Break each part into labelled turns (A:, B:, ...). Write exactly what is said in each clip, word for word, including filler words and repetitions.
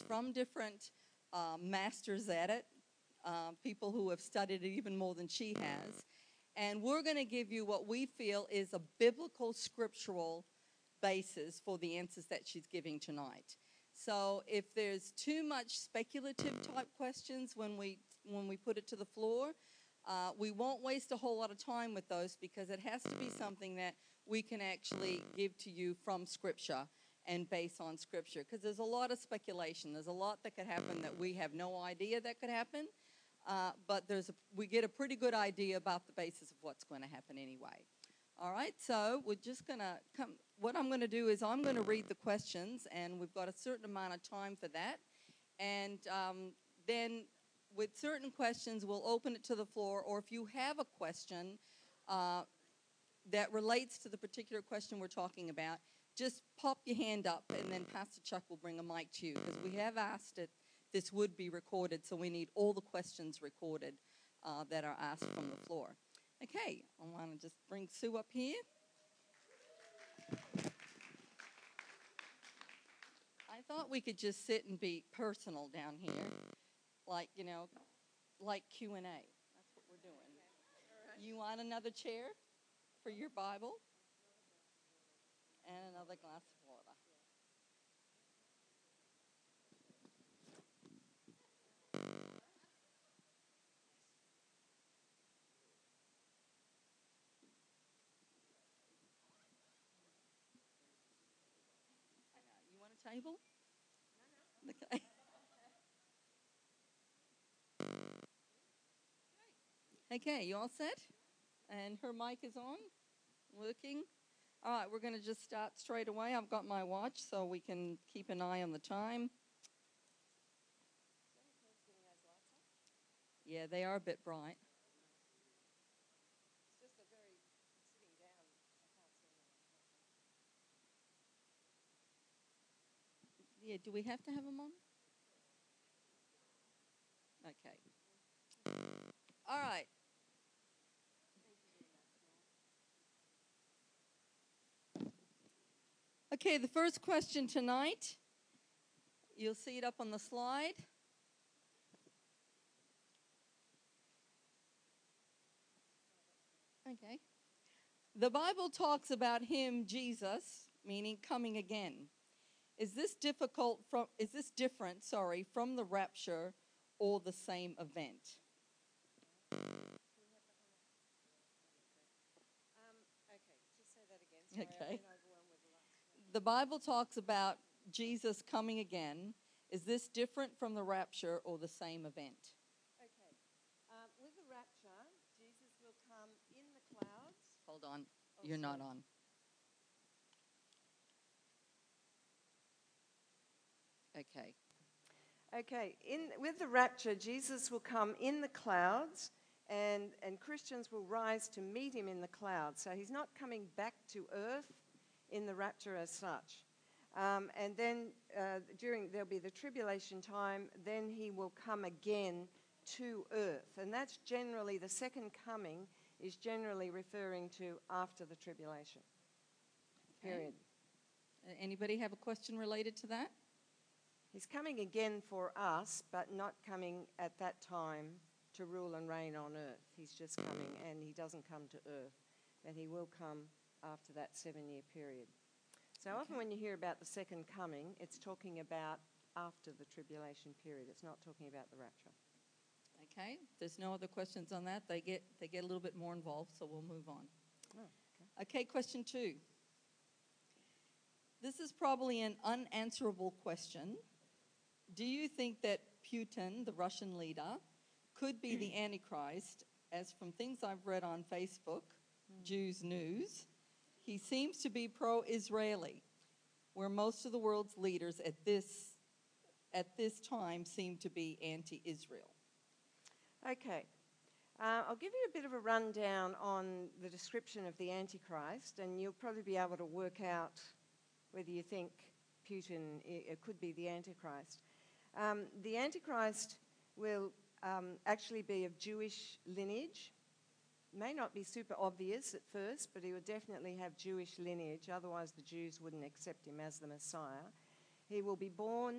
A: from different uh, masters at it, uh, people who have studied it even more than she has. And we're going to give you what we feel is a biblical, scriptural basis for the answers that she's giving tonight. So if there's too much speculative type questions when we when we put it to the floor, uh, we won't waste a whole lot of time with those, because it has to be something that we can actually give to you from Scripture and base on Scripture, because there's a lot of speculation. There's a lot that could happen that we have no idea that could happen, uh, but there's a, we get a pretty good idea about the basis of what's going to happen anyway. All right, so we're just going to come. What I'm going to do is I'm going to read the questions, and we've got a certain amount of time for that. And um, then with certain questions, we'll open it to the floor, or if you have a question uh, that relates to the particular question we're talking about, just pop your hand up, and then Pastor Chuck will bring a mic to you, because we have asked that this would be recorded, so we need all the questions recorded uh, that are asked from the floor. Okay, I want to just bring Sue up here. I thought we could just sit and be personal down here, like, you know, like Q and A. That's what we're doing. Okay. Right. You want another chair for your Bible? And another glass of water. You want a table? No, no. Okay. Okay, you all set? And her mic is on? Working? All right, we're going to just start straight away. I've got my watch so we can keep an eye on the time. Yeah, they are a bit bright.
B: It's just a very sitting down. I can't see them.
A: Yeah, do we have to have them on? Okay. All right. Okay, the first question tonight, you'll see it up on the slide. Okay. The Bible talks about him, Jesus, meaning coming again. Is this difficult from is this different, sorry, from the rapture or the same event?
B: Um, okay, just say that again. Sorry,
A: Okay.
B: I've been overwhelmed with the last one.
A: The Bible talks about Jesus coming again. Is this different from the rapture or the same event?
B: Okay. Um, with the rapture, Jesus will come in the clouds.
A: Hold on.
B: Oh,
A: You're
B: sorry.
A: not on. Okay.
B: Okay, in, with the rapture, Jesus will come in the clouds, and, and Christians will rise to meet him in the clouds. So he's not coming back to earth in the rapture as such. Um, and then uh, during, there'll be the tribulation time, then he will come again to earth. And that's generally, the second coming is generally referring to after the tribulation period.
A: Okay. Anybody have a question related to that?
B: He's coming again for us, but not coming at that time to rule and reign on earth. He's just coming, and he doesn't come to earth, but he will come after that seven-year period. So
A: Okay.
B: often when you hear about the second coming, it's talking about after the tribulation period. It's not talking about the rapture.
A: Okay. If there's no other questions on that, they get they get a little bit more involved, so we'll move on.
B: Oh,
A: okay. Okay, question two. This is probably an unanswerable question. Do you think that Putin, the Russian leader, could be the Antichrist? As from things I've read on Facebook, mm. Jews News, he seems to be pro-Israeli, where most of the world's leaders at this at this time seem to be anti-Israel.
B: Okay. Uh, I'll give you a bit of a rundown on the description of the Antichrist, and you'll probably be able to work out whether you think Putin it could be the Antichrist. Um, the Antichrist will um, actually be of Jewish lineage. May not be super obvious at first, but he will definitely have Jewish lineage, otherwise the Jews wouldn't accept him as the Messiah. He will be born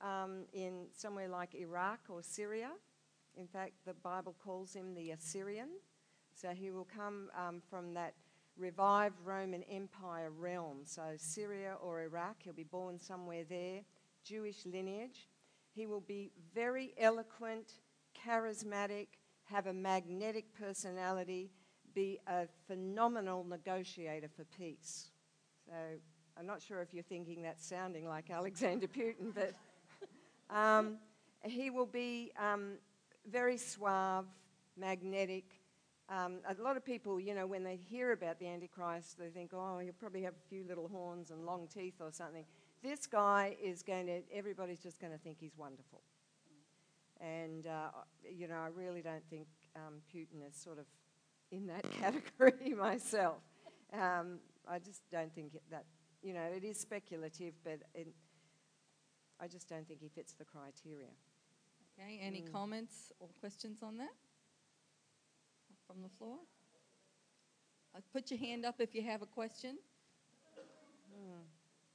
B: um, in somewhere like Iraq or Syria. In fact, the Bible calls him the Assyrian. So he will come um, from that revived Roman Empire realm. So Syria or Iraq, he'll be born somewhere there, Jewish lineage. He will be very eloquent, charismatic, have a magnetic personality, be a phenomenal negotiator for peace. So I'm not sure if you're thinking that's sounding like Alexander Putin, but um, he will be um, very suave, magnetic. Um, a lot of people, you know, when they hear about the Antichrist, they think, oh, he'll probably have a few little horns and long teeth or something. This guy is going to, everybody's just going to think he's wonderful. And, uh, you know, I really don't think um, Putin is sort of in that category myself. Um, I just don't think it, that, you know, it is speculative, but it, I just don't think he fits the criteria.
A: Okay, any
B: Mm.
A: comments or questions on that from the floor? Uh, put your hand up if you have a question.
B: Mm.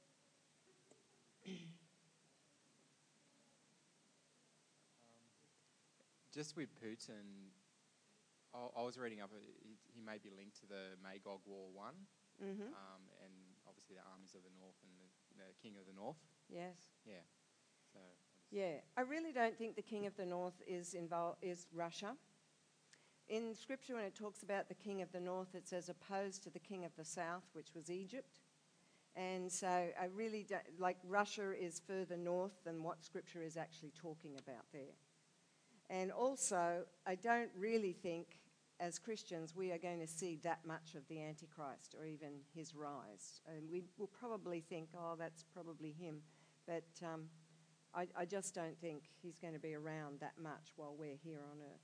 C: Just with Putin, I, I was reading up, he, he may be linked to the Magog War One,
B: Mm-hmm.
C: um, and obviously the armies of the north and the, the king of the north.
B: Yes.
C: Yeah. So. I just-
B: Yeah, I really don't think the king of the north is involved is Russia. In Scripture, when it talks about the king of the north, it says opposed to the king of the south, which was Egypt. And so I really don't, like Russia is further north than what Scripture is actually talking about there. And also, I don't really think, as Christians, we are going to see that much of the Antichrist or even his rise. And we will probably think, oh, that's probably him. But um, I, I just don't think he's going to be around that much while we're here on earth.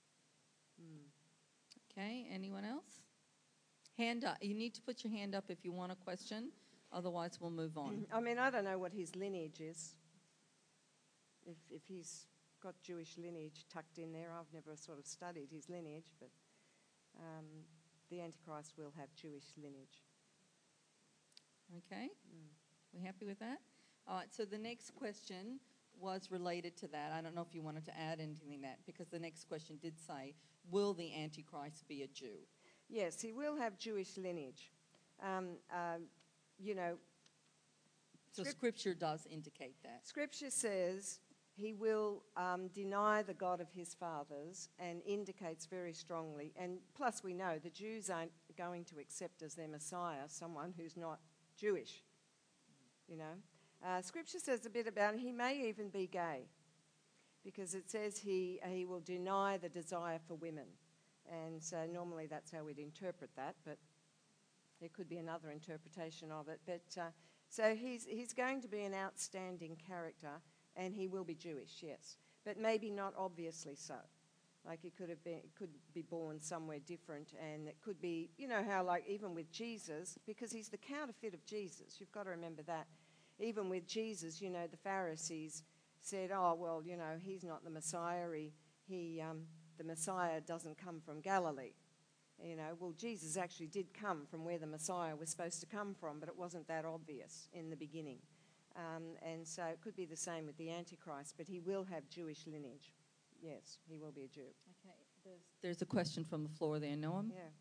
B: Mm.
A: Okay, anyone else? Hand up. You need to put your hand up if you want a question. Otherwise, we'll move on.
B: I mean, I don't know what his lineage is. If, if he's got Jewish lineage tucked in there, I've never sort of studied his lineage, but um, the Antichrist will have Jewish lineage.
A: Okay,
B: Mm.
A: we happy with that? All right, so the next question was related to that. I don't know if you wanted to add anything to that, because the next question did say, will the Antichrist be a Jew?
B: Yes, he will have Jewish lineage. Um, uh, you know,
A: So
B: Scrip-
A: Scripture does indicate that.
B: Scripture says he will um, deny the God of his fathers and indicates very strongly, and plus we know the Jews aren't going to accept as their Messiah someone who's not Jewish, you know. Uh, scripture says a bit about him. He may even be gay because it says he, he will deny the desire for women. And so normally that's how we'd interpret that, but there could be another interpretation of it. But uh, so he's, he's going to be an outstanding character, and he will be Jewish, yes, but maybe not obviously so. Like he could have been, could be born somewhere different, and it could be, you know how like even with Jesus, because he's the counterfeit of Jesus, you've got to remember that. Even with Jesus, you know, the Pharisees said, oh, well, you know, he's not the Messiah, he, he um, the Messiah doesn't come from Galilee. You know, well, Jesus actually did come from where the Messiah was supposed to come from, but it wasn't that obvious in the beginning. Um, and so it could be the same with the Antichrist, but he will have Jewish lineage. Yes, he will be a Jew.
A: Okay, there's, there's a question from the floor there, Noam.
B: Yeah.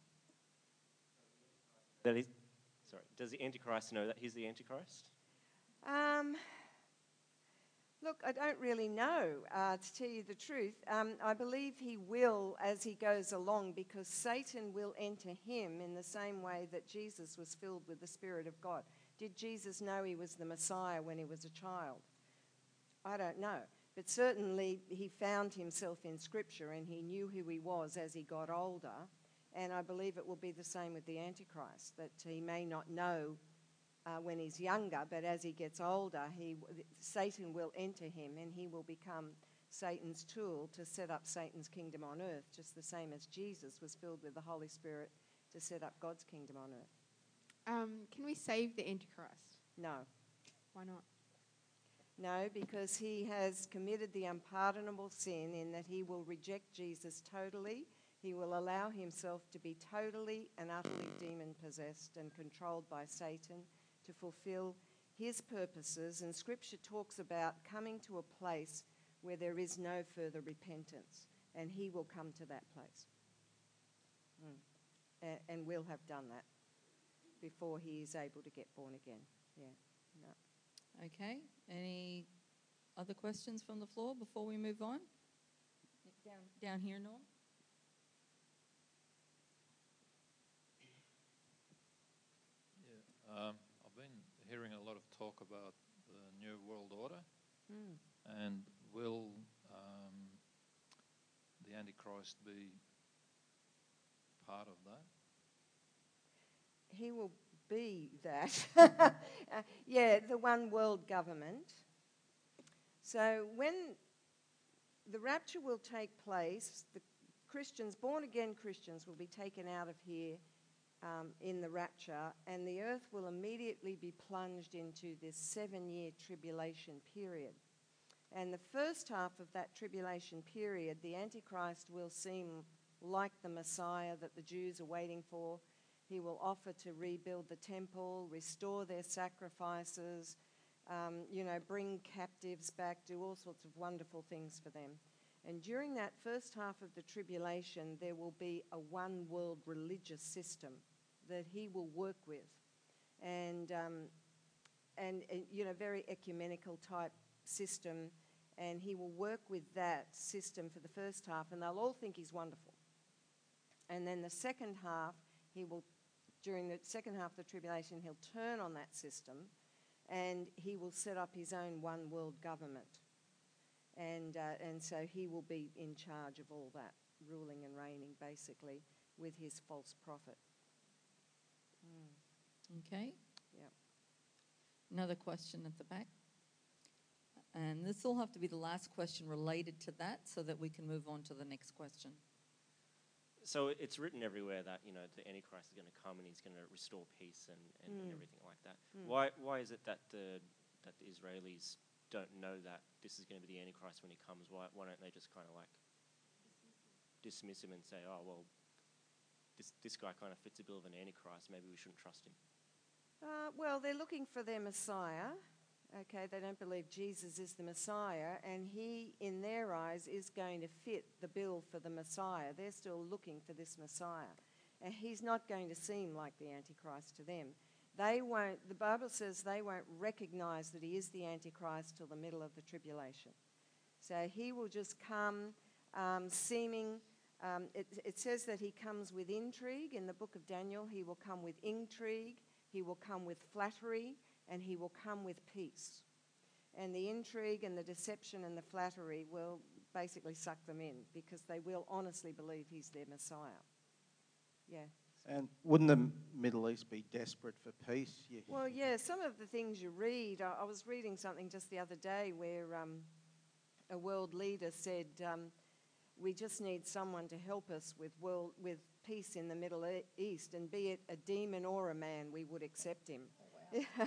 D: That is, sorry, does the Antichrist know that he's the Antichrist?
B: Um, look, I don't really know, uh, to tell you the truth. Um, I believe he will as he goes along, because Satan will enter him in the same way that Jesus was filled with the Spirit of God. Did Jesus know he was the Messiah when he was a child? I don't know. But certainly he found himself in Scripture and he knew who he was as he got older. And I believe it will be the same with the Antichrist, that he may not know uh, when he's younger, but as he gets older, he, Satan will enter him and he will become Satan's tool to set up Satan's kingdom on earth, just the same as Jesus was filled with the Holy Spirit to set up God's kingdom on earth.
E: Um, can we save the Antichrist?
B: No.
E: Why not?
B: No, because he has committed the unpardonable sin in that he will reject Jesus totally. He will allow himself to be totally and utterly demon-possessed and controlled by Satan to fulfill his purposes, and Scripture talks about coming to a place where there is no further repentance, and he will come to that place. Mm. A- and we'll have done that before he is able to get born again. Yeah. No.
A: Okay. Any other questions from the floor before we move on? Down, down here, Norm.
F: Yeah, um, I've been hearing a lot of talk about the New World Order,
B: Mm.
F: and will um, the Antichrist be part of that?
B: He will be that. uh, yeah, the one world government. So when the rapture will take place, the Christians, born again Christians, will be taken out of here um, in the rapture, and the earth will immediately be plunged into this seven-year tribulation period. And the first half of that tribulation period, the Antichrist will seem like the Messiah that the Jews are waiting for. He will offer to rebuild the temple, restore their sacrifices, um, you know, bring captives back, do all sorts of wonderful things for them. And during that first half of the tribulation, there will be a one-world religious system that he will work with. And, um, and, and, you know, very ecumenical type system. And he will work with that system for the first half, and they'll all think he's wonderful. And then the second half, he will, during the second half of the tribulation, he'll turn on that system, and he will set up his own one world government. And, uh, and so he will be in charge of all that, ruling and reigning, basically, with his false prophet. Mm.
A: Okay.
B: Yep.
A: Another question at the back. And this will have to be the last question related to that so that we can move on to the next question.
D: So it's written everywhere that, you know, the Antichrist is going to come and he's going to restore peace and, and,
B: Mm.
D: and everything like that.
B: Mm.
D: Why why is it that the that the Israelis don't know that this is going to be the Antichrist when he comes? Why why don't they just kind of like dismiss him and say, oh well, this this guy kind of fits a bill of an Antichrist. Maybe we shouldn't trust him.
B: Uh, well, they're looking for their Messiah. Okay, they don't believe Jesus is the Messiah, and he, in their eyes, is going to fit the bill for the Messiah. They're still looking for this Messiah, and he's not going to seem like the Antichrist to them. They won't, the Bible says they won't recognize that he is the Antichrist till the middle of the tribulation. So he will just come um, seeming, um, it, it says that he comes with intrigue. In the book of Daniel, he will come with intrigue, he will come with flattery, and he will come with peace. And the intrigue and the deception and the flattery will basically suck them in because they will honestly believe he's their Messiah. Yeah.
G: And wouldn't the Middle East be desperate for peace? Yeah.
B: Well, yeah, some of the things you read, I, I was reading something just the other day where um, a world leader said, um, we just need someone to help us with world with peace in the Middle e- East, and be it a demon or a man, we would accept him. Oh, wow.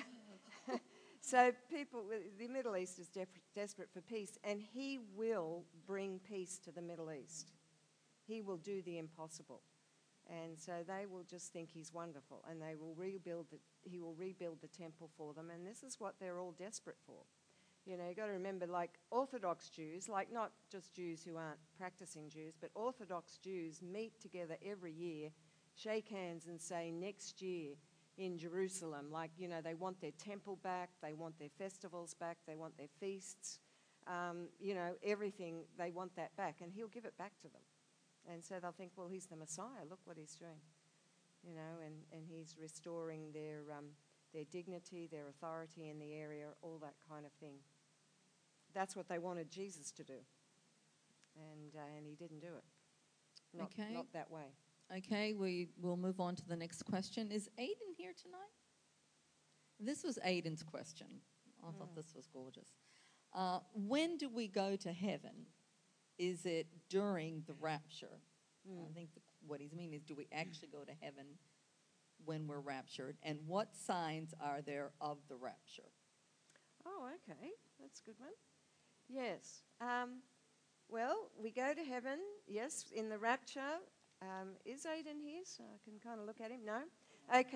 B: So people, the Middle East is def- desperate for peace, and he will bring peace to the Middle East. He will do the impossible. And so they will just think he's wonderful, and they will rebuild the, he will rebuild the temple for them, and this is what they're all desperate for. You know, you've got to remember, like Orthodox Jews, like not just Jews who aren't practicing Jews, but Orthodox Jews meet together every year, shake hands and say, next year in Jerusalem, like, you know, they want their temple back, they want their festivals back, they want their feasts, um, you know, everything, they want that back, and he'll give it back to them. And so they'll think, well, he's the Messiah, look what he's doing, you know, and, and he's restoring their, um, their dignity, their authority in the area, all that kind of thing. That's what they wanted Jesus to do, and, uh, and he didn't do it, not,
A: Okay.
B: not that way.
A: Okay, we will move on to the next question. Is Aiden here tonight? This was Aiden's question. I
B: Mm.
A: thought this was gorgeous. Uh, when do we go to heaven? Is it during the rapture?
B: Mm.
A: I think the, what he's meaning is, do we actually go to heaven when we're raptured? And what signs are there of the rapture?
B: Oh, okay. That's a good one. Yes. Um, well, we go to heaven, yes, in the rapture. Um, is Aidan here? So I can kind of look at him. No? Okay.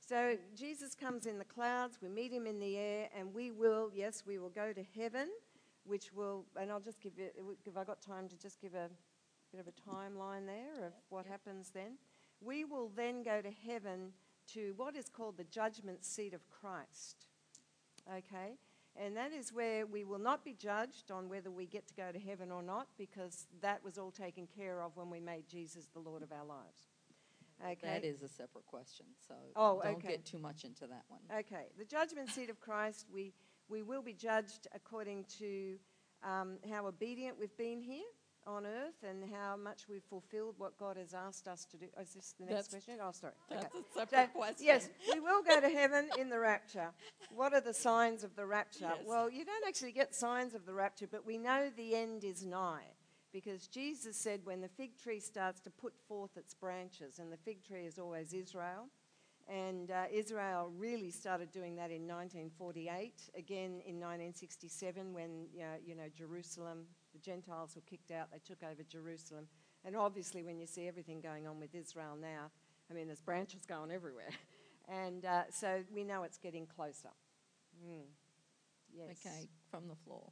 B: So Jesus comes in the clouds, we meet him in the air, and we will, yes, we will go to heaven, which will, and I'll just give you, if I got time to just give a bit of a timeline there of what happens then. We will then go to heaven to what is called the judgment seat of Christ, okay? And that is where we will not be judged on whether we get to go to heaven or not, because that was all taken care of when we made Jesus the Lord of our lives. Okay.
A: That is a separate question, so
B: Oh,
A: don't
B: okay.
A: get too much into that one.
B: Okay, the judgment seat of Christ, we, we will be judged according to um, how obedient we've been here on earth and how much we've fulfilled what God has asked us to do. Oh, is this the next
A: That's-
B: question? Oh, sorry.
A: That's
B: Okay.
A: a separate
B: So,
A: question.
B: yes, we will go to heaven in the rapture. What are the signs of the rapture?
A: Yes.
B: Well, you don't actually get signs of the rapture, but we know the end is nigh. Because Jesus said when the fig tree starts to put forth its branches, and the fig tree is always Israel, and uh, Israel really started doing that in nineteen forty-eight, again in nineteen sixty-seven when you know, you know Jerusalem, the Gentiles were kicked out, they took over Jerusalem. And obviously when you see everything going on with Israel now, I mean there's branches going everywhere. And uh, so we know it's getting closer. Mm. Yes.
A: Okay, from the floor.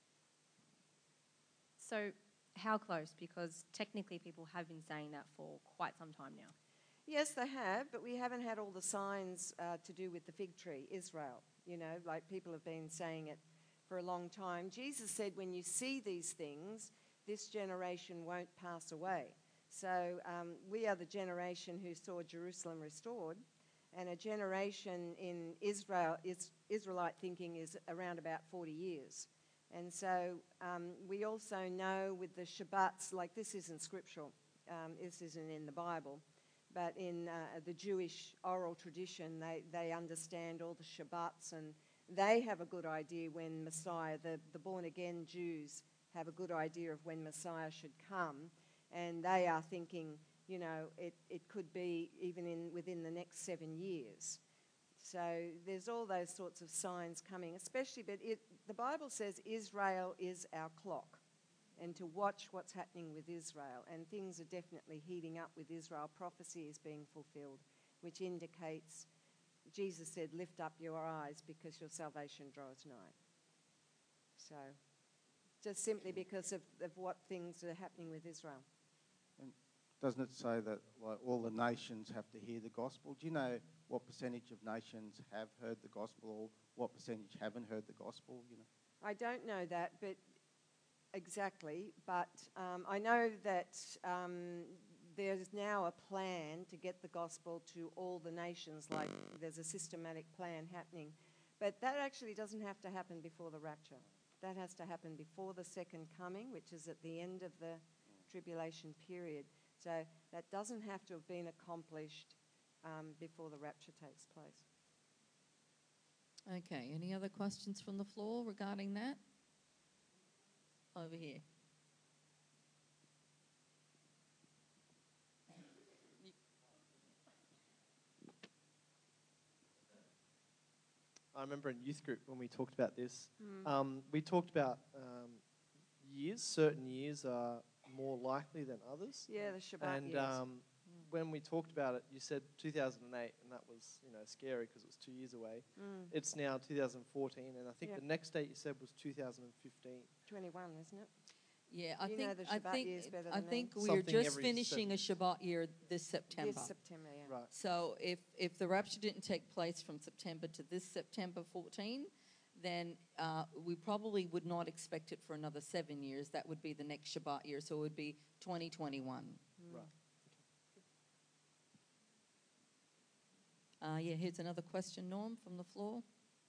H: So how close? Because technically people have been saying that for quite some time now.
B: Yes, they have, but we haven't had all the signs uh, to do with the fig tree, Israel. You know, like people have been saying it for a long time. Jesus said, when you see these things, this generation won't pass away. So um, we are the generation who saw Jerusalem restored, and a generation in Israel, is, Israelite thinking is around about forty years. And so um, we also know with the Shabbats, like this isn't scriptural, um, this isn't in the Bible, but in uh, the Jewish oral tradition, they, they understand all the Shabbats, and they have a good idea when Messiah, the, the born-again Jews, have a good idea of when Messiah should come, and they are thinking, you know, it, it could be even in within the next seven years. So there's all those sorts of signs coming, especially, but it, the Bible says Israel is our clock, and to watch what's happening with Israel. And things are definitely heating up with Israel. Prophecy is being fulfilled, which indicates, Jesus said, lift up your eyes because your salvation draws nigh. So just simply because of, of what things are happening with Israel.
G: And doesn't it say that like all the nations have to hear the gospel? Do you know what percentage of nations have heard the gospel, or what percentage haven't heard the gospel? You know,
B: I don't know that, but exactly. But um, I know that um, there's now a plan to get the gospel to all the nations. Like there's a systematic plan happening, but that actually doesn't have to happen before the rapture. That has to happen before the second coming, which is at the end of the tribulation period. So that doesn't have to have been accomplished um, before the rapture takes place.
A: Okay, any other questions from the floor regarding that? Over here.
I: I remember in youth group when we talked about this,
B: Mm.
I: um, we talked about um, years. Certain years are more likely than others.
B: Yeah, the Shabbat
I: And
B: years.
I: um, when we talked about it, you said two thousand eight, and that was, you know, scary because it was two years away.
B: Mm.
I: It's now two thousand fourteen, and I think
B: Yep.
I: the next date you said was two thousand fifteen.
B: twenty-one, isn't it?
A: Yeah, I
B: You
A: think
B: know the
A: I
B: Shabbat
A: think
B: years better
A: I
B: than me.
A: think we're
I: Something
A: just
I: every
A: finishing a Shabbat year this September.
B: This September, yeah.
I: Right.
A: So if if the rapture didn't take place from September to this September fourteen, then uh, we probably would not expect it for another seven years. That would be the next Shabbat year, so it would be twenty twenty-one.
I: Right.
A: Uh, yeah, here's another question, Norm, from the floor.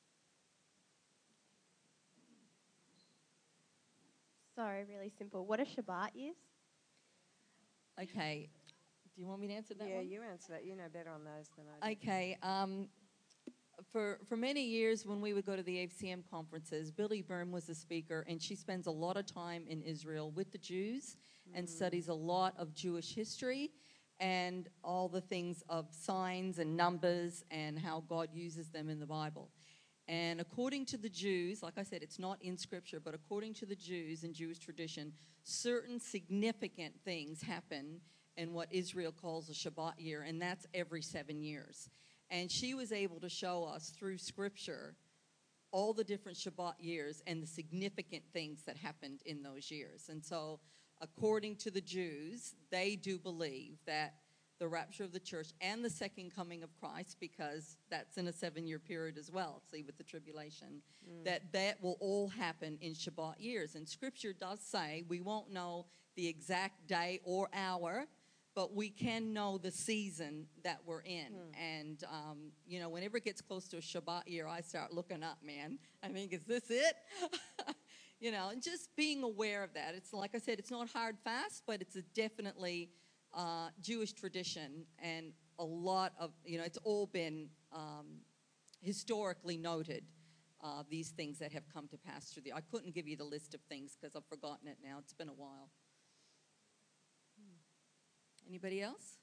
J: Sorry, really simple. What a Shabbat is?
A: Okay, do you want me to answer that
B: Yeah,
A: one?
B: you answer that. You know better on those than I do.
A: Okay. Um, for for many years, when we would go to the A F C M conferences, Billy Byrne was the speaker, and she spends a lot of time in Israel with the Jews and studies a lot of Jewish history and all the things of signs and numbers and how God uses them in the Bible. And according to the Jews, like I said, it's not in Scripture, but according to the Jews in Jewish tradition, certain significant things happen in what Israel calls a Shabbat year, and that's every seven years. And she was able to show us through Scripture all the different Shabbat years and the significant things that happened in those years. And so, according to the Jews, they do believe that the rapture of the church and the second coming of Christ, because that's in a seven-year period as well, see, with the tribulation, mm. that that will all happen in Shabbat years. And Scripture does say we won't know the exact day or hour, but we can know the season that we're in. Mm. And, um, you know, whenever it gets close to a Shabbat year, I start looking up, man. I think, is this it? You know, and just being aware of that. It's like I said, it's not hard fast, but it's a definitely uh, Jewish tradition. And a lot of, you know, it's all been um, historically noted, uh, these things that have come to pass through the... I couldn't give you the list of things because I've forgotten it now. It's been a while. Anybody else?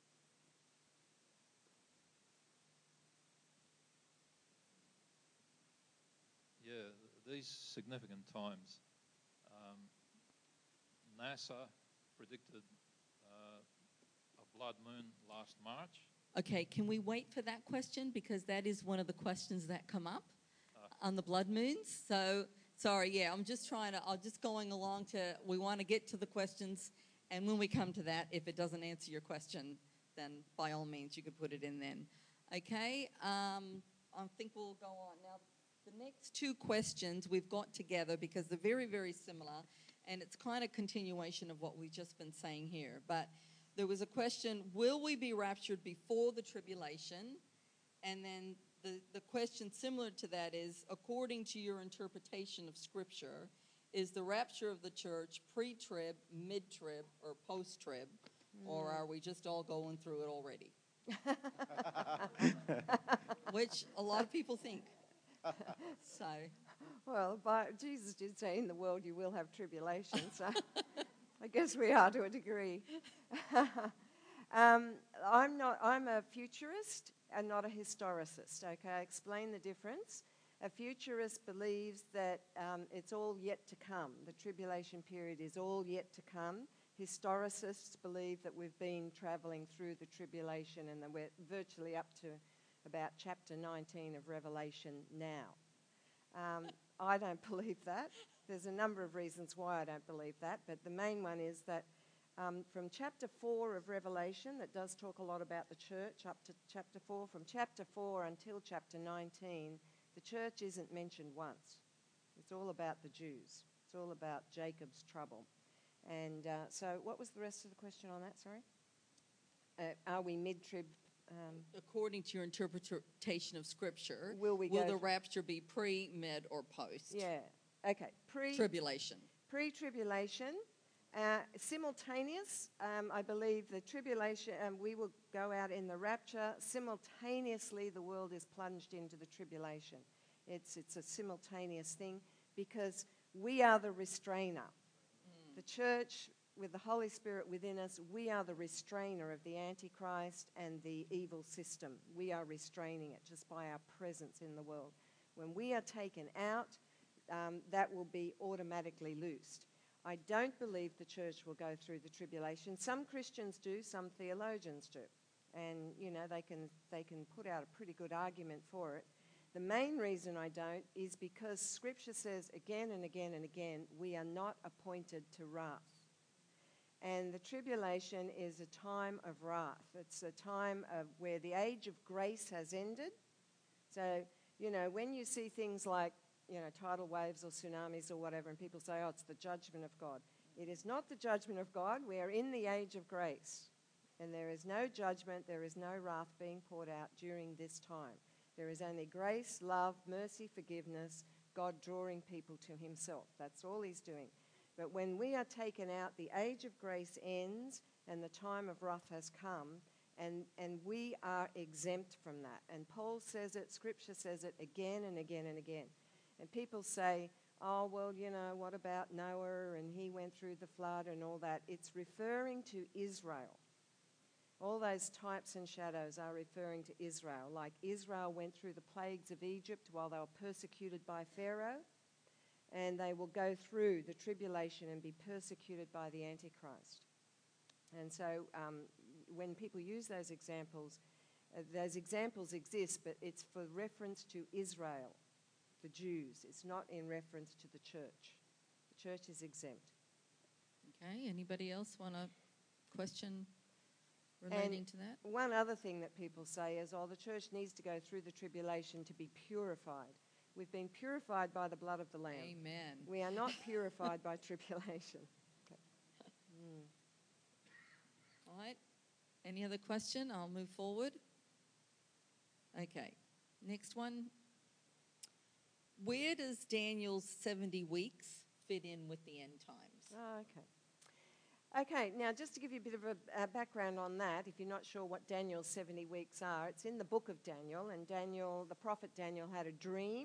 F: Yeah, these significant times. Um, NASA predicted uh, a blood moon last March.
A: Okay, can we wait for that question? Because that is one of the questions that come up uh, on the blood moons. So, sorry, yeah, I'm just trying to, I'm just going along to, we want to get to the questions. And when we come to that, if it doesn't answer your question, then by all means, you could put it in then. Okay, um, I think we'll go on. Now, the next two questions we've got together because they're very, very similar, and it's kind of continuation of what we've just been saying here. But there was a question, will we be raptured before the tribulation? And then the, the question similar to that is, according to your interpretation of Scripture, is the rapture of the church pre-trib, mid-trib, or post-trib? Mm. Or are we just all going through it already? Which a lot of people think. So,
B: well, by, Jesus did say, in the world you will have tribulation, so I guess we are to a degree. um, I'm not. I'm a futurist and not a historicist, okay? I explain the difference. A futurist believes that um, it's all yet to come. The tribulation period is all yet to come. Historicists believe that we've been travelling through the tribulation and that we're virtually up to about chapter nineteen of Revelation now. Um, I don't believe that. There's a number of reasons why I don't believe that, but the main one is that um, from chapter four of Revelation, that does talk a lot about the church, up to chapter four, from chapter four until chapter nineteen, the church isn't mentioned once. It's all about the Jews. It's all about Jacob's trouble. And uh, so what was the rest of the question on that, sorry? Uh, are we mid-trib? Um,
A: According to your interpretation of Scripture,
B: will we
A: will
B: go
A: the rapture be pre, mid, or post?
B: Yeah, okay. Pre-
A: Tribulation.
B: Pre-tribulation. Uh, simultaneous, um, I believe the tribulation, um, we will go out in the rapture. Simultaneously, the world is plunged into the tribulation. It's, it's a simultaneous thing because we are the restrainer. Mm. The church, with the Holy Spirit within us, we are the restrainer of the Antichrist and the evil system. We are restraining it just by our presence in the world. When we are taken out, um, that will be automatically loosed. I don't believe the church will go through the tribulation. Some Christians do, some theologians do. And, you know, they can, they can put out a pretty good argument for it. The main reason I don't is because Scripture says again and again and again, we are not appointed to wrath. And the tribulation is a time of wrath. It's a time of where the age of grace has ended. So, you know, when you see things like, you know, tidal waves or tsunamis or whatever, and people say, oh, it's the judgment of God. It is not the judgment of God. We are in the age of grace. And there is no judgment, there is no wrath being poured out during this time. There is only grace, love, mercy, forgiveness, God drawing people to himself. That's all he's doing. But when we are taken out, the age of grace ends and the time of wrath has come, and, and we are exempt from that. And Paul says it, Scripture says it again and again and again. And people say, oh, well, you know, what about Noah and he went through the flood and all that? It's referring to Israel. All those types and shadows are referring to Israel. Like Israel went through the plagues of Egypt while they were persecuted by Pharaoh, and they will go through the tribulation and be persecuted by the Antichrist. And so um, when people use those examples, Uh, those examples exist, but it's for reference to Israel, the Jews. It's not in reference to the church. The church is exempt.
A: Okay, anybody else want a question relating
B: And
A: to that?
B: one other thing that people say is, oh, the church needs to go through the tribulation to be purified. We've been purified by the blood of the Lamb.
A: Amen.
B: We are not purified by tribulation. Okay. Mm.
A: All right. Any other question? I'll move forward. Okay. Next one. Where does Daniel's seventy weeks fit in with the end times?
B: Oh, okay. Okay, now just to give you a bit of a, a background on that, if you're not sure what Daniel's seventy weeks are, it's in the book of Daniel, and Daniel, the prophet Daniel, had a dream,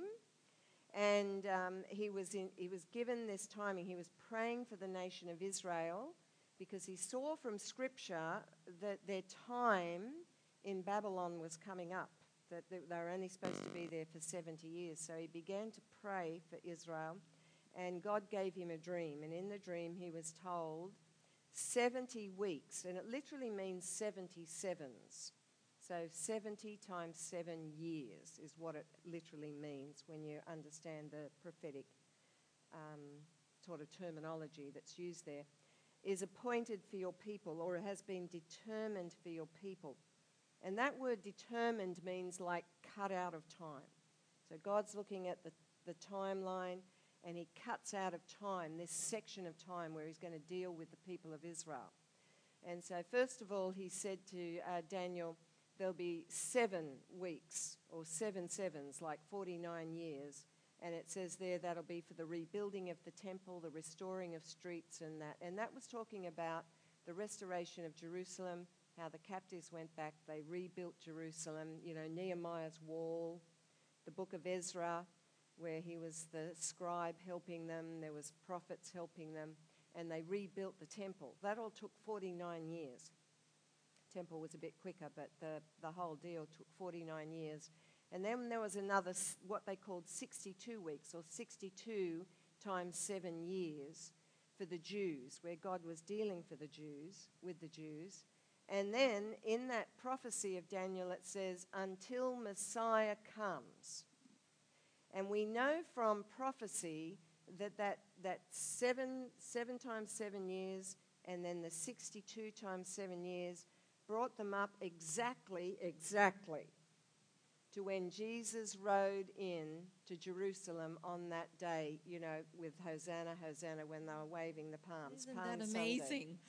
B: and um, he was in, he was given this timing. He was praying for the nation of Israel because he saw from Scripture that their time in Babylon was coming up, that they they were only supposed to be there for seventy years. So he began to pray for Israel, and God gave him a dream, and in the dream he was told seventy weeks, and it literally means seventy sevens. So seventy times seven years is what it literally means when you understand the prophetic um, sort of terminology that's used there, is appointed for your people, or it has been determined for your people. And that word determined means like cut out of time. So God's looking at the, the timeline, and he cuts out of time this section of time where he's going to deal with the people of Israel. And so first of all, he said to uh, Daniel, there'll be seven weeks, or seven sevens, like forty-nine years. And it says there that'll be for the rebuilding of the temple, the restoring of streets and that. And that was talking about the restoration of Jerusalem, how the captives went back, they rebuilt Jerusalem, you know, Nehemiah's wall, the book of Ezra, where he was the scribe helping them, there was prophets helping them, and they rebuilt the temple. That all took forty-nine years. Temple was a bit quicker, but the, the whole deal took forty-nine years. And then there was another, what they called sixty-two weeks, or sixty-two times seven years for the Jews, where God was dealing for the Jews, with the Jews. And then in that prophecy of Daniel, it says, until Messiah comes. And we know from prophecy that that, that seven, seven times seven years and then the sixty-two times seven years brought them up exactly, exactly to when Jesus rode in to Jerusalem on that day, you know, with Hosanna, Hosanna, when they were waving the palms.
A: Isn't
B: Palm
A: that
B: Sunday.
A: amazing?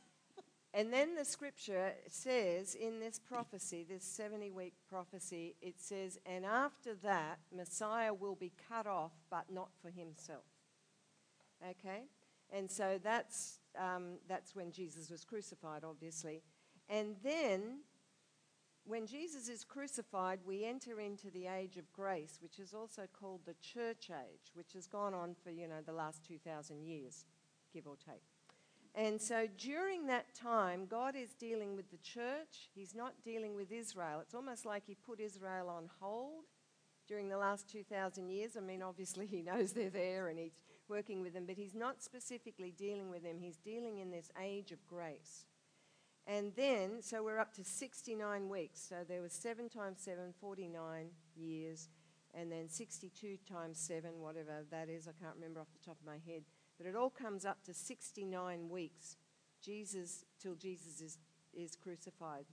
B: And then the scripture says in this prophecy, this seventy-week prophecy, it says, and after that, Messiah will be cut off, but not for himself. Okay? And so that's, um, that's when Jesus was crucified, obviously. And then, when Jesus is crucified, we enter into the age of grace, which is also called the church age, which has gone on for, you know, the last two thousand years, give or take. And so during that time, God is dealing with the church. He's not dealing with Israel. It's almost like he put Israel on hold during the last two thousand years. I mean, obviously he knows they're there and he's working with them, but he's not specifically dealing with them. He's dealing in this age of grace. And then, so we're up to sixty-nine weeks. So there was seven times seven, forty-nine years, and then sixty-two times seven, whatever that is. I can't remember off the top of my head. But it all comes up to sixty-nine weeks, Jesus, till Jesus is, is crucified.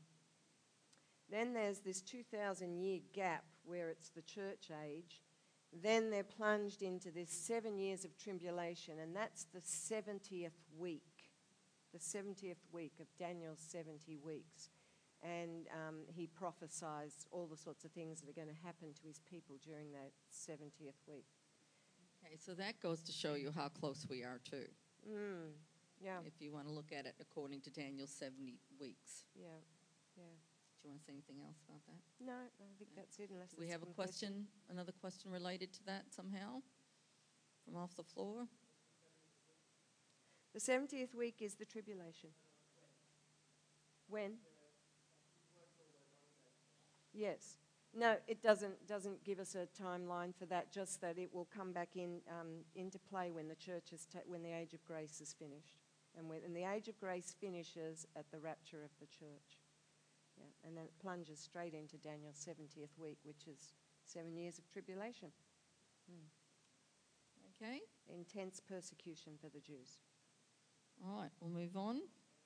B: Then there's this two thousand year gap where it's the church age. Then they're plunged into this seven years of tribulation, and that's the seventieth week. The seventieth week of Daniel's seventy weeks. And um, he prophesies all the sorts of things that are going to happen to his people during that seventieth week.
A: Okay, so that goes to show you how close we are too.
B: Mm, yeah.
A: If you want to look at it according to Daniel's seventy weeks.
B: Yeah, yeah.
A: Do you want to say anything else about that?
B: No, I think that's it. Unless
A: Do we
B: there's
A: have a
B: some
A: question, another question related to that somehow from off the floor?
B: The seventieth week is the tribulation. When? Yes. No, it doesn't doesn't give us a timeline for that. Just that it will come back in um, into play when the church is ta- when the age of grace is finished, and when and the age of grace finishes at the rapture of the church. Yeah, and then it plunges straight into Daniel's seventieth week, which is seven years of tribulation. Mm.
A: Okay.
B: Intense persecution for the Jews.
A: All right, we'll move on.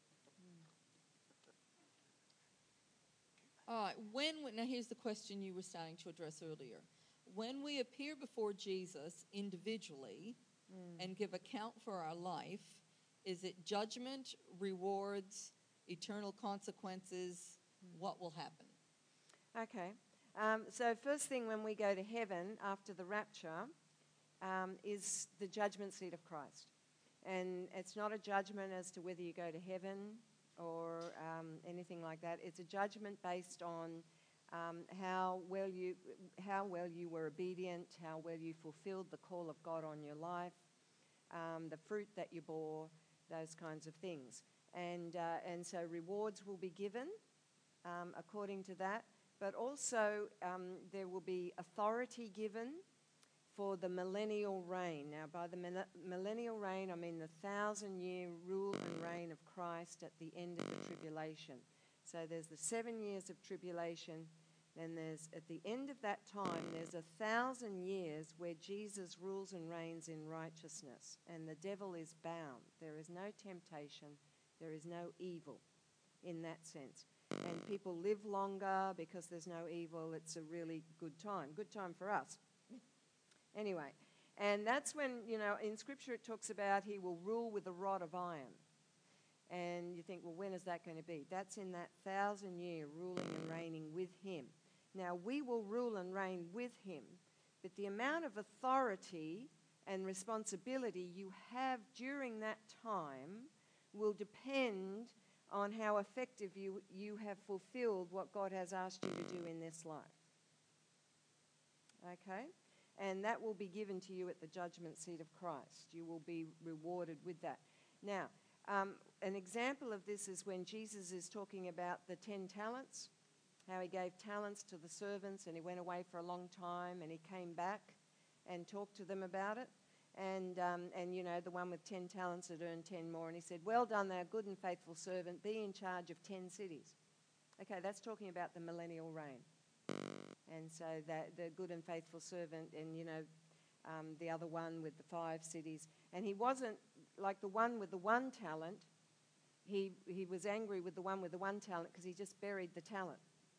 A: All right, when, now here's the question you were starting to address earlier. When we appear before Jesus individually
B: Mm.
A: and give account for our life, is it judgment, rewards, eternal consequences? What will happen?
B: Okay. Um, so first thing when we go to heaven after the rapture um, is the judgment seat of Christ. And it's not a judgment as to whether you go to heaven or um, anything like that. It's a judgment based on um, how well you how well you were obedient, how well you fulfilled the call of God on your life, um, the fruit that you bore, those kinds of things. And uh, and so rewards will be given um, according to that. But also um, there will be authority given for the millennial reign. Now, by the millennial reign, I mean the thousand-year rule and reign of Christ at the end of the tribulation. So there's the seven years of tribulation, then there's, at the end of that time, there's a thousand years where Jesus rules and reigns in righteousness, and the devil is bound. There is no temptation, there is no evil in that sense. And people live longer because there's no evil. It's a really good time. Good time for us. Anyway, and that's when, you know, in Scripture it talks about he will rule with a rod of iron. And you think, well, when is that going to be? That's in that thousand year ruling and reigning with him. Now, we will rule and reign with him, but the amount of authority and responsibility you have during that time will depend on how effective you, you have fulfilled what God has asked you to do in this life. Okay? And that will be given to you at the judgment seat of Christ. You will be rewarded with that. Now, um, an example of this is when Jesus is talking about the ten talents, how he gave talents to the servants and he went away for a long time and he came back and talked to them about it. And, um, and you know, the one with ten talents had earned ten more. And he said, well done, thou good and faithful servant, be in charge of ten cities. Okay, that's talking about the millennial reign. And so that the good and faithful servant and, you know, um, the other one with the five cities. And he wasn't, like the one with the one talent, he, he was angry with the one with the one talent because he just buried the talent.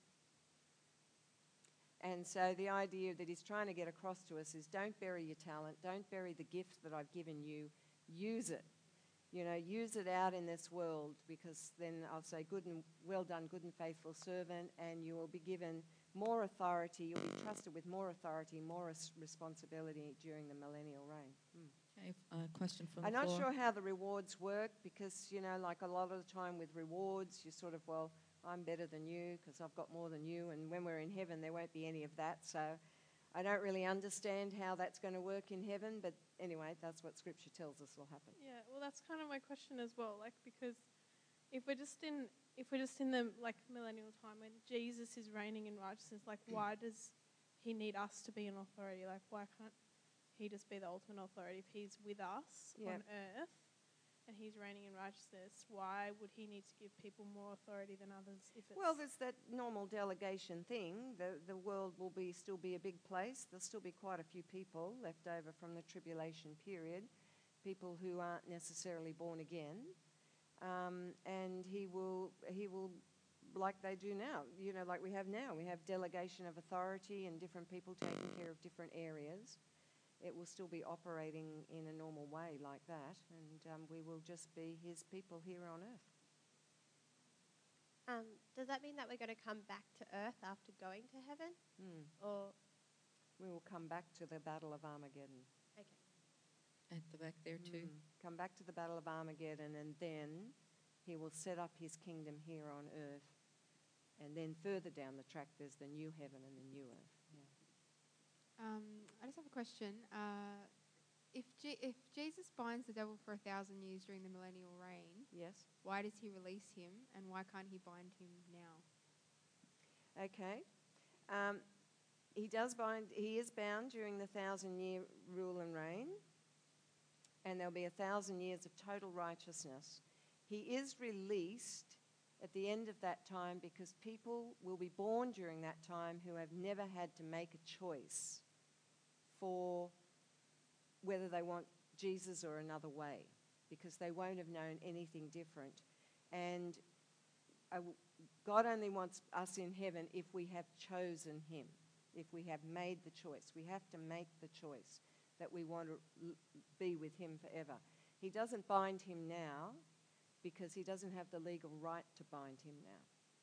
B: And so the idea that he's trying to get across to us is don't bury your talent, don't bury the gift that I've given you, use it. You know, use it out in this world, because then I'll say, good and well done, good and faithful servant, and you will be given more authority, you'll be trusted with more authority, more res- responsibility during the millennial reign. Hmm.
A: Okay, uh, question from the
B: I'm
A: floor.
B: not sure how the rewards work, because, you know, like a lot of the time with rewards, you sort of, well, I'm better than you because I've got more than you, and when we're in heaven, there won't be any of that. So I don't really understand how that's going to work in heaven, but anyway, that's what Scripture tells us will happen.
K: Yeah, well, that's kind of my question as well. Like, because if we're just in, if we're just in the like millennial time when Jesus is reigning in righteousness, like, why does he need us to be an authority? Like, why can't he just be the ultimate authority if he's with us
B: Yep.
K: on earth and he's reigning in righteousness? Why would he need to give people more authority than others? If it's
B: Well, there's that normal delegation thing. The the world will be still be a big place. There'll still be quite a few people left over from the tribulation period, people who aren't necessarily born again, um, and he will he will, like they do now. You know, like we have now. We have delegation of authority and different people taking care of different areas. It will still be operating in a normal way like that, and um, we will just be his people here on earth.
J: Um, does that mean that we're going to come back to earth after going to heaven?
B: Mm.
J: Or
B: We will come back to the Battle of Armageddon.
J: okay.
A: At the back there too.
B: Mm. Come back to the Battle of Armageddon, and then he will set up his kingdom here on earth. And then further down the track, there's the new heaven and the new earth. Yeah.
E: Um, I just have a question. Uh, if Je- if Jesus binds the devil for a thousand years during the millennial reign,
B: Yes.
E: why does he release him, and why can't he bind him now?
B: Okay. Um, he does bind. He is bound during the thousand-year rule and reign, and there'll be a thousand years of total righteousness. He is released at the end of that time, because people will be born during that time who have never had to make a choice for whether they want Jesus or another way, because they won't have known anything different. And uh, God only wants us in heaven if we have chosen him, if we have made the choice. We have to make the choice that we want to l- be with him forever. He doesn't bind him now because he doesn't have the legal right to bind him now.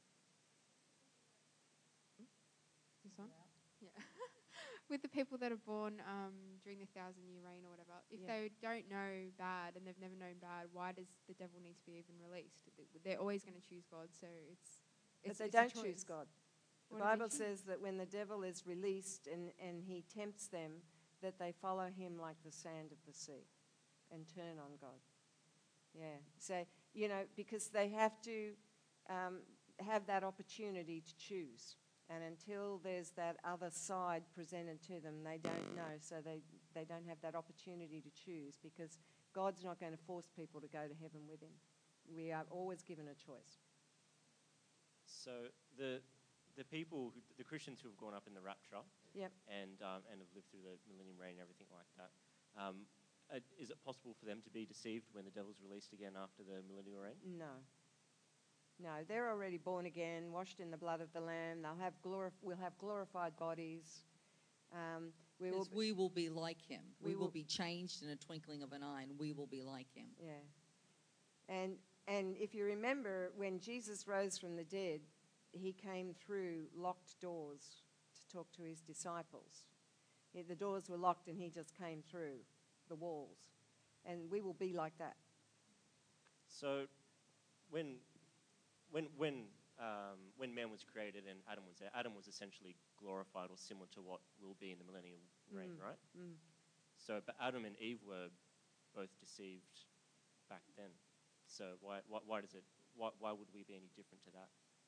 E: This one? Yeah. With the people that are born um, during the thousand year reign or whatever, if
B: Yeah.
E: they don't know bad and they've never known bad, why does the devil need to be even released? They're always going to choose God, so it's.
B: But
E: it's
B: they
E: it's a
B: don't
E: choice.
B: choose God. The
E: What do they
B: Bible
E: choose?
B: says that when the devil is released and, and he tempts them, that they follow him like the sand of the sea and turn on God. Yeah. So, you know, because they have to um, have that opportunity to choose. And until there's that other side presented to them, they don't know. So they, they don't have that opportunity to choose, because God's not going to force people to go to heaven with him. We are always given a choice.
D: So the the people, who, the Christians who have gone up in the rapture,
B: Yep.
D: and um, and have lived through the millennium reign and everything like that, um, uh, is it possible for them to be deceived when the devil's released again after the millennial reign?
B: No. No, they're already born again, washed in the blood of the Lamb. They'll have glorif- we'll have glorified bodies. Um, we will.
A: Because
B: Be,
A: we will be like him. We,
B: We
A: will,
B: will-
A: be changed in a twinkling of an eye, and we will be like him.
B: yeah. And and if you remember, when Jesus rose from the dead, he came through locked doors to talk to his disciples. Yeah, the doors were locked, and he just came through the walls. And we will be like that.
D: So when when when um, when man was created and Adam was there, Adam was essentially glorified or similar to what will be in the millennial reign,
B: Mm.
D: right?
B: Mm.
D: So, but Adam and Eve were both deceived back then. So why why, why does it why, why would we be any different to that?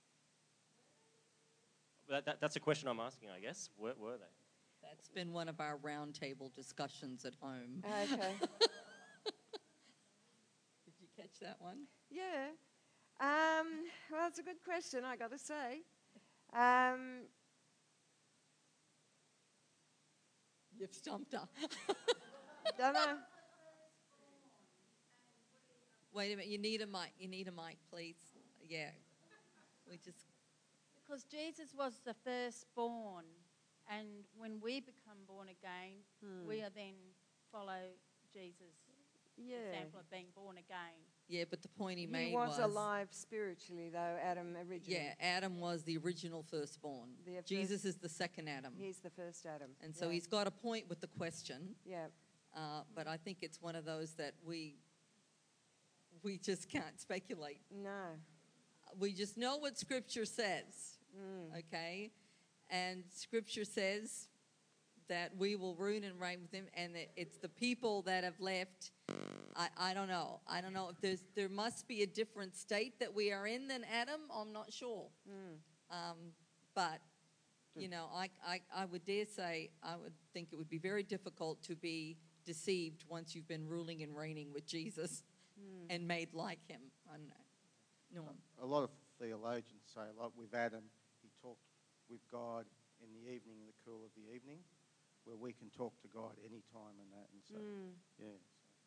D: That, that? That's a question I'm asking, I guess. Where were they?
A: That's been one of our roundtable discussions at home.
B: Okay.
A: Did you catch that one?
B: Yeah. Um, well, it's a good question, I got to say. Um,
A: You've stumped her.
B: don't know.
A: Wait a minute. You need a mic. You need a mic, please. Yeah. We just.
L: Because Jesus was the firstborn, and when we become born again,
B: Hmm.
L: we are then follow Jesus'
B: Yeah.
L: example of being born again.
A: Yeah, but the point he,
B: He
A: made
B: was,
A: was
B: alive spiritually, though, Adam originally.
A: Yeah, Adam was the original firstborn.
B: The first-
A: Jesus is the second Adam.
B: He's the first Adam.
A: And so
B: yeah.
A: he's got a point with the question.
B: Yeah.
A: Uh, but I think it's one of those that we we just can't speculate.
B: No.
A: We just know what Scripture says,
B: Mm.
A: okay? And Scripture says that we will rule and reign with him, and that it's the people that have left. I, I don't know. I don't know if there's there must be a different state that we are in than Adam. I'm not sure.
B: Mm.
A: Um, but you know, I, I I would dare say I would think it would be very difficult to be deceived once you've been ruling and reigning with Jesus
B: Mm.
A: and made like him. I don't know. Norm.
G: A lot of theologians say, like with Adam, he talked with God in the evening, in the cool of the evening, where we can talk to God any time and that. And so,
B: Mm.
G: yeah.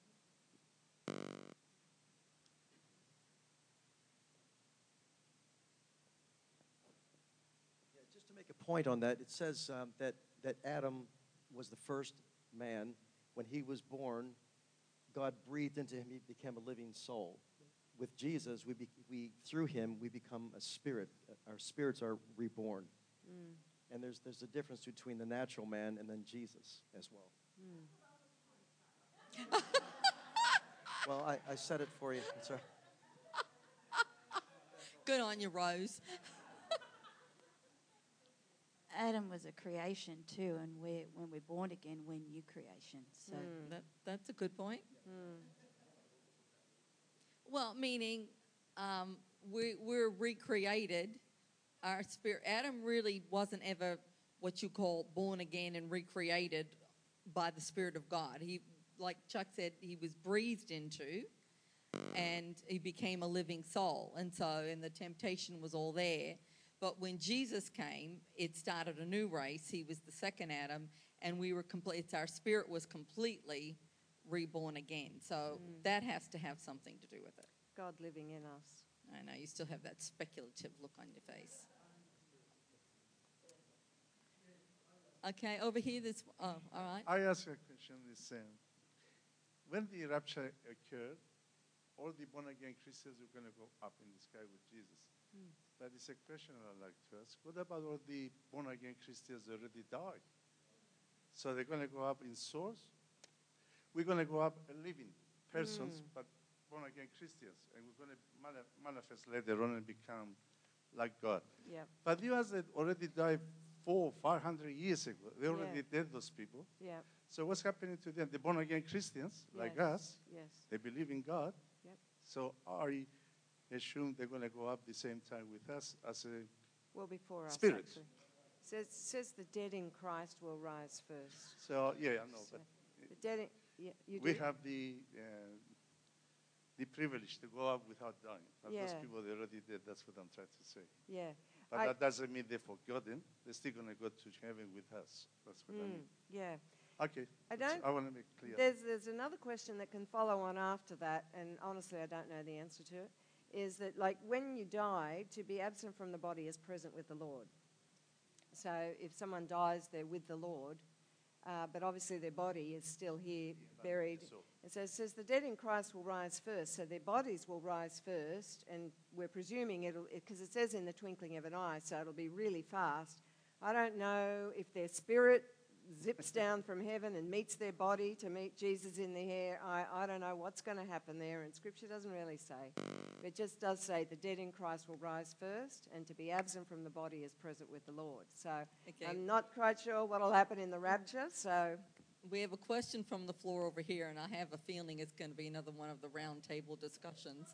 M: Yeah, just to make a point on that, it says um, that, that Adam was the first man. When he was born, God breathed into him, he became a living soul. With Jesus, we, be, we through him, we become a spirit. Our spirits are reborn.
B: Mm.
M: And there's, there's a difference between the natural man and then Jesus as well.
B: Mm.
M: Well, I, I said it for you. It's all right.
A: Good on you, Rose.
N: Adam was a creation too, and we're, when we're born again, we're new creations. So
B: Mm.
A: That, that's a good point.
B: Mm.
A: Well, meaning um, we, we're recreated. Our spirit, Adam really wasn't ever what you call born again and recreated by the Spirit of God. He, like Chuck said, he was breathed into, and he became a living soul. And so, and the temptation was all there. But when Jesus came, it started a new race. He was the second Adam, and we were complete. It's our spirit was completely reborn again. So
B: Mm.
A: that has to have something to do with it.
B: God living in us.
A: I know you still have that speculative look on your face. Okay, over here, this. Oh, all right.
O: I ask a question. This um, when the rapture occurred, all the born again Christians are going to go up in the sky with Jesus.
B: Mm.
O: But it's a question I'd like to ask. What about all the born again Christians already died? So they're going to go up in souls? We're going to go up living persons,
B: Mm.
O: but born again Christians. And we're going to mani- manifest later on and become like God.
B: Yeah.
O: But you guys that already died four, five hundred years ago. They already
B: Yeah.
O: dead, those people.
B: Yeah.
O: So what's happening to them? The born again Christians, like
B: Yes.
O: us,
B: Yes.
O: they believe in God.
B: Yep.
O: So I assume they're going to go up the same time with us as a
B: Well, before us,
O: spirit.
B: actually. Says, says the dead in Christ will rise first.
O: So yeah, I know,
B: So
O: but
B: the dead in, yeah, you
O: we
B: do?
O: have the uh, the privilege to go up without dying. But those
B: Yeah.
O: people, they already did. That's what I'm trying to say.
B: Yeah.
O: But
B: I-
O: that doesn't mean they're forgotten. They're still going to go to heaven with us. That's what I
B: Mm,
O: mean.
B: yeah.
O: Okay.
B: I
O: that's-
B: don't.
O: I want to make clear.
B: There's there's another question that can follow on after that, and honestly, I don't know the answer to it. Is that like when you die, to be absent from the body is present with the Lord. So if someone dies, they're with the Lord, uh, but obviously their body is still here, buried. And so it says the dead in Christ will rise first. So their bodies will rise first, and we're presuming it'll because it says in the twinkling of an eye, so it'll be really fast. I don't know if their spirit zips down from heaven and meets their body to meet Jesus in the air. I, I don't know what's going to happen there, and Scripture doesn't really say. It just does say the dead in Christ will rise first, and to be absent from the body is present with the Lord. So
A: Okay.
B: I'm not quite sure what will happen in the rapture, so...
A: We have a question from the floor over here, and I have a feeling it's going to be another one of the round table discussions.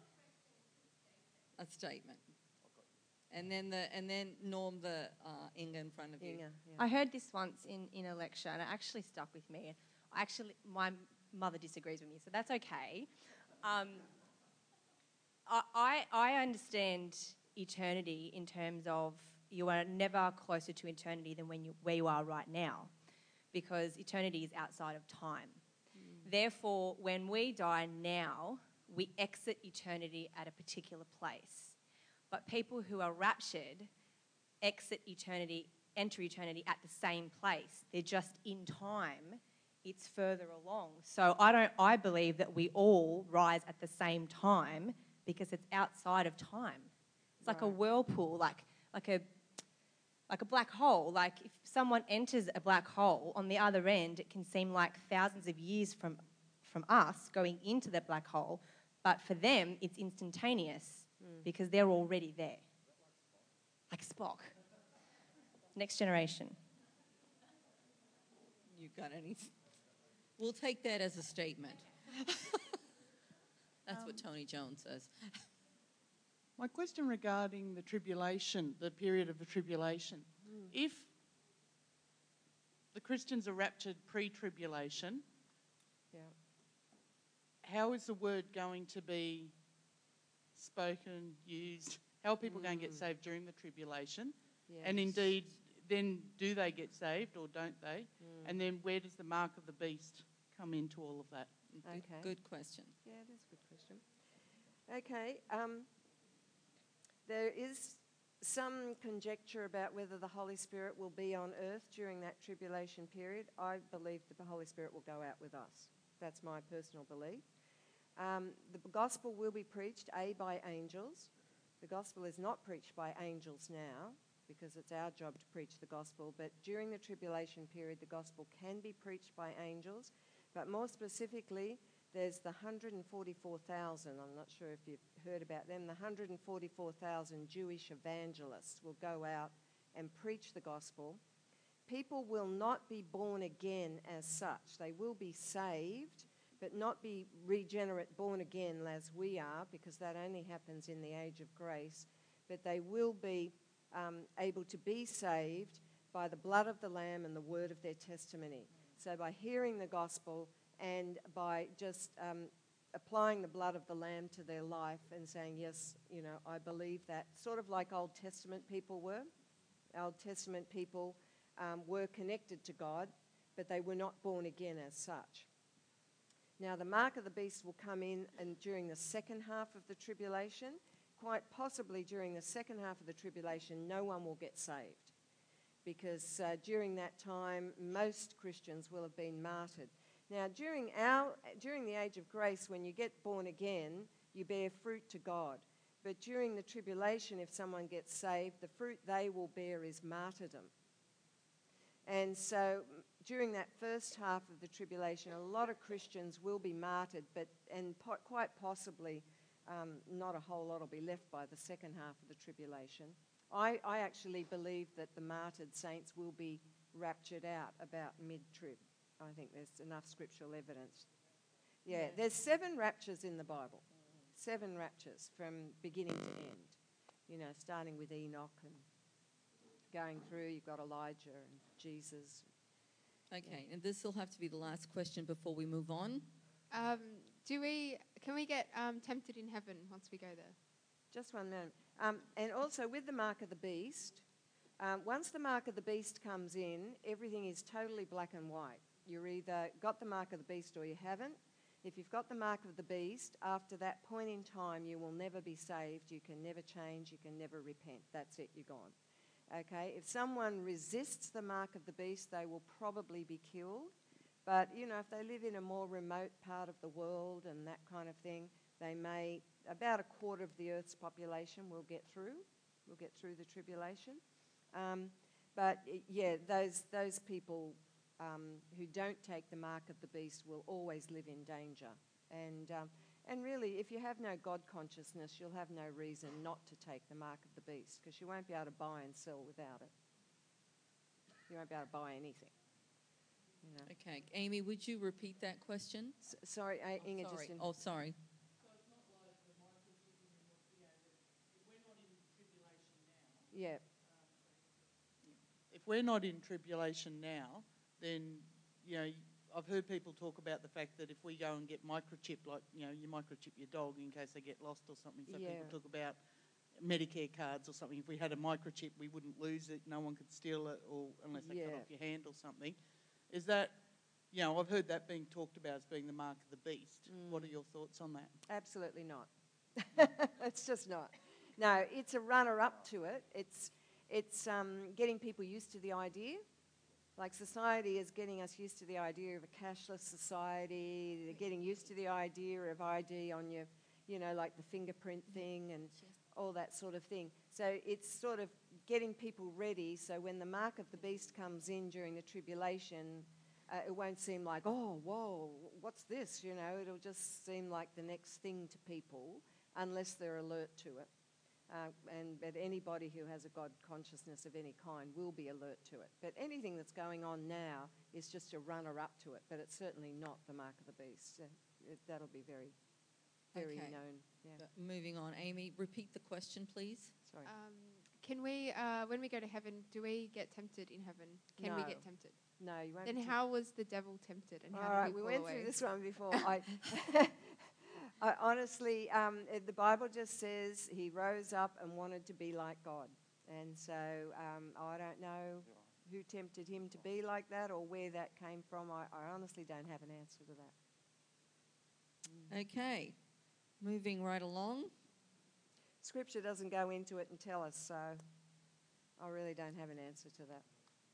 A: A statement. And then the and then Norm, the uh, Inga in front of you.
B: Inga,
H: I heard this once in, in a lecture, and it actually stuck with me. I actually, my mother disagrees with me, so that's okay. Um, I, I I understand eternity in terms of you are never closer to eternity than when you where you are right now, because eternity is outside of time.
B: Mm.
H: Therefore, when we die now, we exit eternity at a particular place. But people who are raptured exit eternity, enter eternity at the same place. They're just in time. It's further along. So I don't. I believe that we all rise at the same time because it's outside of time. It's like a
B: Right.
H: whirlpool, like like a like a black hole. Like if someone enters a black hole, on the other end, it can seem like thousands of years from from us going into that black hole, but for them, it's instantaneous.
B: Mm.
H: Because they're already there. Like Spock. Next generation.
A: You got any? We'll take that as a statement. That's what Tony Jones says.
P: My question regarding the tribulation, the period of the tribulation.
B: Mm.
P: If the Christians are raptured pre-tribulation,
B: Yeah.
P: how is the word going to be spoken, used? How are people going to get
B: Mm.
P: saved during the tribulation?
B: Yes.
P: And indeed, then do they get saved or don't they?
B: Mm.
P: And then where does the mark of the beast come into all of that?
A: Good,
B: Okay.
A: good question.
B: Yeah, it is a good question. Okay. Um, there is some conjecture about whether the Holy Spirit will be on earth during that tribulation period. I believe that the Holy Spirit will go out with us. That's my personal belief. Um, the gospel will be preached, A, by angels. The gospel is not preached by angels now because it's our job to preach the gospel. But during the tribulation period, the gospel can be preached by angels. But more specifically, there's the one hundred forty-four thousand. I'm not sure if you've heard about them. The one hundred forty-four thousand Jewish evangelists will go out and preach the gospel. People will not be born again as such. They will be saved, but not be regenerate, born again as we are, because that only happens in the age of grace. But they will be um, able to be saved by the blood of the Lamb and the word of their testimony. So by hearing the gospel and by just um, applying the blood of the Lamb to their life and saying, yes, you know, I believe that. Sort of like Old Testament people were. Old Testament people um, were connected to God, but they were not born again as such. Now, the mark of the beast will come in and during the second half of the tribulation. Quite possibly during the second half of the tribulation, no one will get saved, because uh, during that time, most Christians will have been martyred. Now, during our during the age of grace, when you get born again, you bear fruit to God. But during the tribulation, if someone gets saved, the fruit they will bear is martyrdom. And so during that first half of the tribulation, a lot of Christians will be martyred, but and po- quite possibly um, not a whole lot will be left by the second half of the tribulation. I, I actually believe that the martyred saints will be raptured out about mid-trib. I think there's enough scriptural evidence. Yeah,
A: Yeah.
B: there's seven raptures in the Bible. Seven raptures from beginning to end. You know, starting with Enoch and going through, you've got Elijah and Jesus.
A: Okay, and this will have to be the last question before we move on.
E: Um, do we? Can we get um, tempted in heaven once we go there?
B: Just one moment. Um, and also with the mark of the beast, um, once the mark of the beast comes in, everything is totally black and white. You're either got the mark of the beast or you haven't. If you've got the mark of the beast, after that point in time, you will never be saved. You can never change. You can never repent. That's it. You're gone. Okay? If someone resists the mark of the beast, they will probably be killed. But, you know, if they live in a more remote part of the world and that kind of thing, they may, about a quarter of the earth's population will get through, will get through the tribulation. Um, but, yeah, those, those people um, who don't take the mark of the beast will always live in danger. And, um, and really, if you have no God consciousness, you'll have no reason not to take the mark of the beast, because you won't be able to buy and sell without it. You won't be able to buy anything. You know.
A: Okay, Amy, would you repeat that question?
B: S- sorry, I,
A: Oh,
B: Inga
A: sorry.
B: just... In-
A: oh, sorry.
B: yeah.
P: If we're not in tribulation now, then, you know, I've heard people talk about the fact that if we go and get microchipped, like, you know, you microchip your dog in case they get lost or something. So
B: Yeah.
P: people talk about Medicare cards or something. If we had a microchip, we wouldn't lose it. No one could steal it, or unless they cut
B: Yeah.
P: off your hand or something. Is that, you know, I've heard that being talked about as being the mark of the beast.
B: Mm.
P: What are your thoughts on that?
B: Absolutely not. It's just not. No, it's a runner-up to it. It's it's um, getting people used to the idea. Like society is getting us used to the idea of a cashless society. They're getting used to the idea of I D on your, you know, like the fingerprint thing and all that sort of thing. So it's sort of getting people ready so when the mark of the beast comes in during the tribulation, uh, it won't seem like, oh, whoa, what's this? You know, it'll just seem like the next thing to people unless they're alert to it. Uh, and but anybody who has a God consciousness of any kind will be alert to it. But anything that's going on now is just a runner-up to it, but it's certainly not the mark of the beast. Uh, it, that'll be very, very
A: Okay.
B: known. Yeah.
A: Uh, moving on. Amy, repeat the question, please.
B: Sorry.
E: Um, can we, uh, when we go to heaven, do we get tempted in heaven? Can we
B: No.
E: get tempted?
B: No, you won't.
E: Then
B: be
E: how was the devil tempted, and
B: All
E: how
B: right,
E: did he
B: we
E: fall
B: went
E: away?
B: through this one before. I, I honestly, um, it- the Bible just says he rose up and wanted to be like God. And so um, I don't know who tempted him to be like that or where that came from. I, I honestly don't have an answer to that.
A: Okay, moving right along.
B: Scripture doesn't go into it and tell us, so I really don't have an answer to that.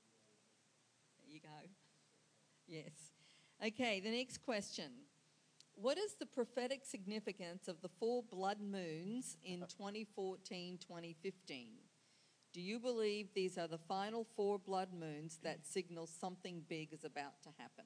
A: There you go. Yes. Okay, the next question. What is the prophetic significance of the four blood moons in twenty fourteen twenty fifteen? Do you believe these are the final four blood moons that signal something big is about to happen?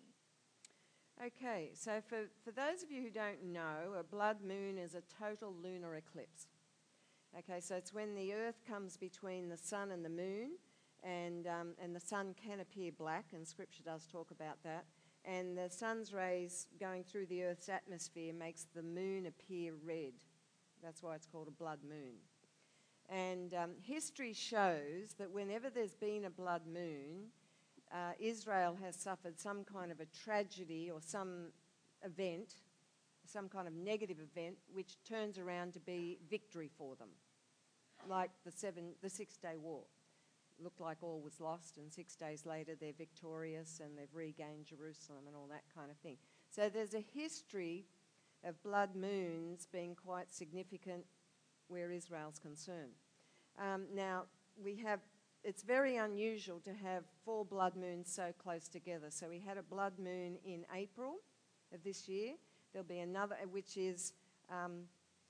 B: Okay, so for, for those of you who don't know, a blood moon is a total lunar eclipse. Okay, so it's when the earth comes between the sun and the moon, and, um, and the sun can appear black, and Scripture does talk about that. And the sun's rays going through the earth's atmosphere makes the moon appear red. That's why it's called a blood moon. And um, history shows that whenever there's been a blood moon, uh, Israel has suffered some kind of a tragedy or some event some kind of negative event which turns around to be victory for them, like the seven, the Six-Day War. Looked like all was lost, and six days later they're victorious and they've regained Jerusalem and all that kind of thing. So there's a history of blood moons being quite significant where Israel's concerned. Um, now, we have, it's very unusual to have four blood moons so close together. So we had a blood moon in April of this year. There'll be another, which is, um,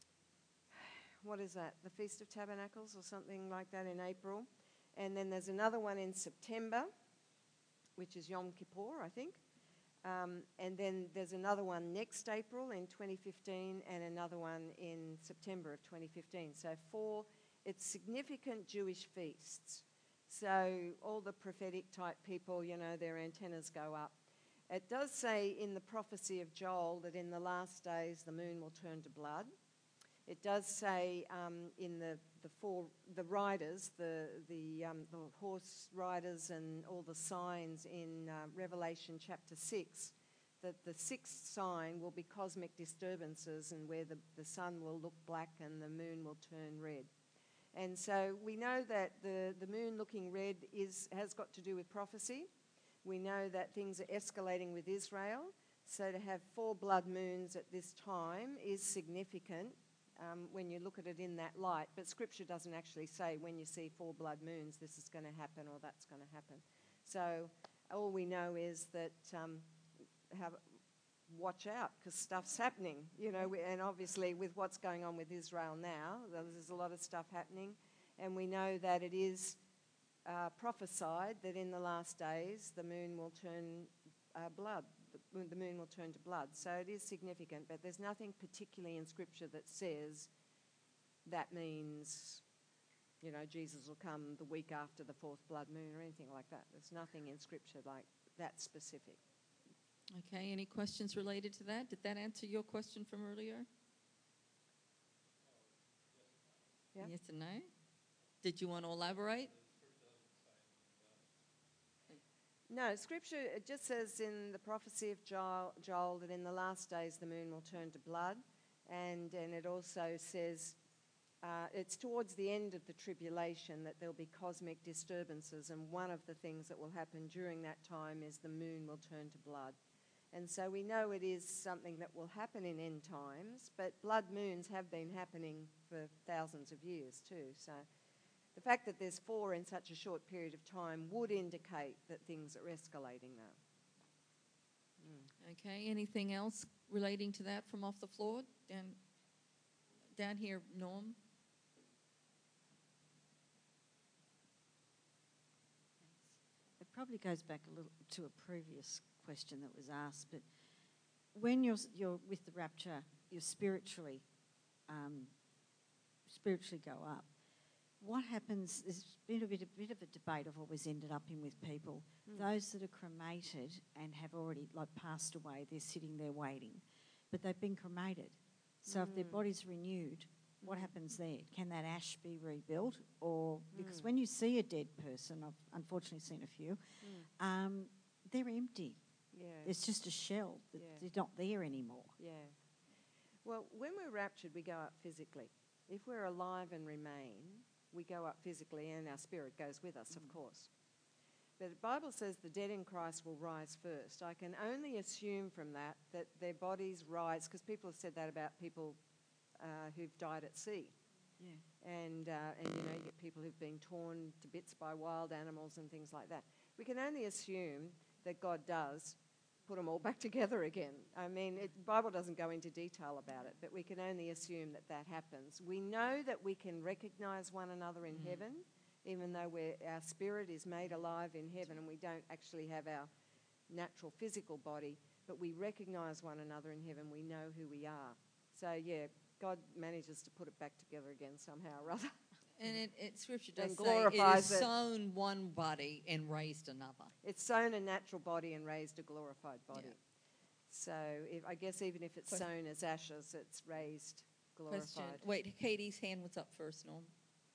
B: what is that, the Feast of Tabernacles or something like that in April. And then there's another one in September, which is Yom Kippur, I think. Um, and then there's another one next April in twenty fifteen and another one in September of twenty fifteen. So four, it's significant Jewish feasts. So all the prophetic type people, you know, their antennas go up. It does say in the prophecy of Joel that in the last days the moon will turn to blood. It does say um, in the, the four, the riders, the, the, um, the horse riders and all the signs in uh, Revelation chapter six, that the sixth sign will be cosmic disturbances and where the, the sun will look black and the moon will turn red. And so we know that the, the moon looking red is, has got to do with prophecy. We know that things are escalating with Israel. So to have four blood moons at this time is significant. Um, when you look at it in that light, but Scripture doesn't actually say when you see four blood moons this is going to happen or that's going to happen. So all we know is that um, have, watch out because stuff's happening, you know, we, and obviously with what's going on with Israel now, there's a lot of stuff happening, and we know that it is uh, prophesied that in the last days the moon will turn uh, blood. The moon will turn to blood. So it is significant, but there's nothing particularly in Scripture that says that means, you know, Jesus will come the week after the fourth blood moon or anything like that. There's nothing in Scripture like that specific.
A: Okay, any questions related to that? Did that answer your question from earlier?
B: Yeah.
A: Yes and no? Did you want to elaborate?
B: No, Scripture, it just says in the prophecy of Joel, Joel that in the last days the moon will turn to blood. And, and it also says uh, it's towards the end of the tribulation that there'll be cosmic disturbances. And one of the things that will happen during that time is the moon will turn to blood. And so we know it is something that will happen in end times, but blood moons have been happening for thousands of years too. So the fact that there's four in such a short period of time would indicate that things are escalating now. Mm.
A: Okay, anything else relating to that from off the floor? Down, down here, Norm.
Q: It probably goes back a little to a previous question that was asked, but when you're, you're with the rapture, you spiritually, um, spiritually go up. What happens, there's been a bit, a bit of a debate I've always ended up in with people. Mm. Those that are cremated and have already like passed away, they're sitting there waiting, but they've been cremated. So mm. if their body's renewed, what happens there? Can that ash be rebuilt? Or, because
B: Mm.
Q: when you see a dead person, I've unfortunately seen a few,
B: Mm.
Q: um, they're empty.
B: Yeah.
Q: It's just a shell. That
B: Yeah.
Q: They're not there anymore.
B: Yeah. Well, when we're raptured, we go up physically. If we're alive and remain, we go up physically and our spirit goes with us, mm. of course. But the Bible says the dead in Christ will rise first. I can only assume from that that their bodies rise, because people have said that about people uh, who've died at sea.
Q: Yeah.
B: And, uh, and, you know, you get people who've been torn to bits by wild animals and things like that. We can only assume that God does put them all back together again. I mean, it, the Bible doesn't go into detail about it, but we can only assume that that happens. We know that we can recognize one another in mm. heaven, even though we're, our spirit is made alive in heaven and we don't actually have our natural physical body, but we recognize one another in heaven. We know who we are. So, yeah, God manages to put it back together again somehow or other.
A: And it, it, Scripture does
B: And
A: say
B: glorifies
A: it is
B: it.
A: sown one body and raised another.
B: It's sown a natural body and raised a glorified body.
A: Yeah.
B: So if, I guess even if it's
A: Question.
B: sown as ashes, it's raised glorified.
A: Question. Wait, Katie's hand was up first, Norm.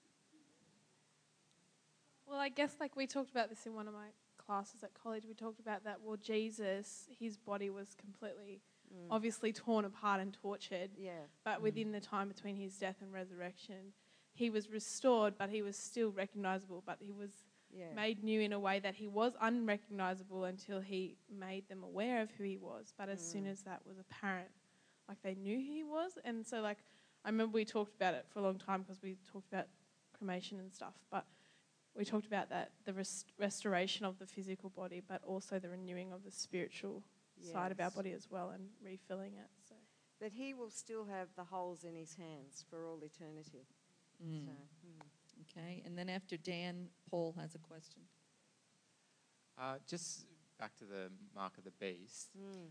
K: Well, I guess like we talked about this in one of my classes at college. We talked about that, well, Jesus, his body was completely
B: Mm.
K: obviously torn apart and tortured.
B: Yeah.
K: But
B: Mm.
K: within the time between his death and resurrection, he was restored, but he was still recognizable, but he was
B: Yeah.
K: made new in a way that he was unrecognizable until he made them aware of who he was. But as soon
B: Mm.
K: as that was apparent, like they knew who he was. And so like I remember we talked about it for a long time because we talked about cremation and stuff, but we talked about that, the rest- restoration of the physical body, but also the renewing of the spiritual side of our
B: Yes.
K: body as well, and refilling it. So
B: But he will still have the holes in his hands for all eternity.
A: Mm.
B: So, mm.
A: Okay, and then after Dan, Paul has a question.
C: Uh, just back to the mark of the beast.
B: Mm.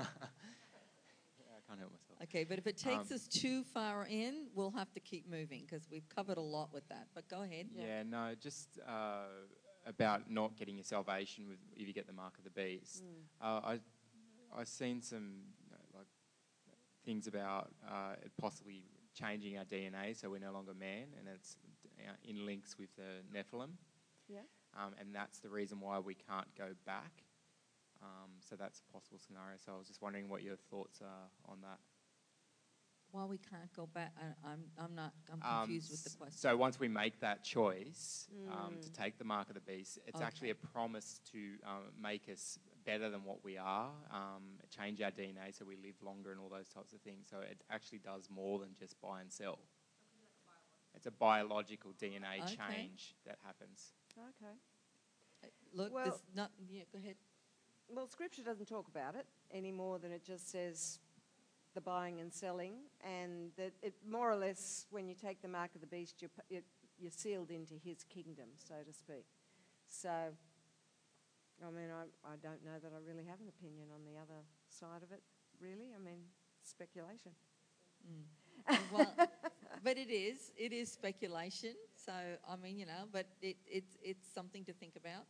C: I can't help myself.
A: Okay, but if it takes
C: Um,
A: us too far in, we'll have to keep moving because we've covered a lot with that. But go ahead.
C: Yeah, no, just uh, about not getting your salvation with if you get the mark of the beast.
B: Mm.
C: Uh, I I've seen some you know, like things about uh, it possibly changing our D N A so we're no longer man, and it's uh, in links with the Nephilim.
B: Yeah.
C: Um, and that's the reason why we can't go back. Um, so that's a possible scenario. So I was just wondering what your thoughts are on that.
A: Why we can't go back? I, I'm I'm not. I'm
C: Um,
A: confused with the
C: s-
A: question.
C: So once we make that choice um, to
A: Mm.
C: take the mark of the beast, it's
A: Okay.
C: actually a promise to um, make us better than what we are, um, change our D N A so we live longer and all those types of things. So it actually does more than just buy and sell. It's a biological D N A
A: Okay.
C: change that happens.
B: Okay.
A: Look,
B: Well-
A: there's not. Yeah, go ahead.
B: Well, Scripture doesn't talk about it any more than it just says the buying and selling, and that it more or less, when you take the mark of the beast, you're, p- it, you're sealed into his kingdom, so to speak. So, I mean, I, I don't know that I really have an opinion on the other side of it, really. I mean, speculation.
A: Mm. Well, but it is. It is speculation. So I mean, you know, but it, it's it's something to think about.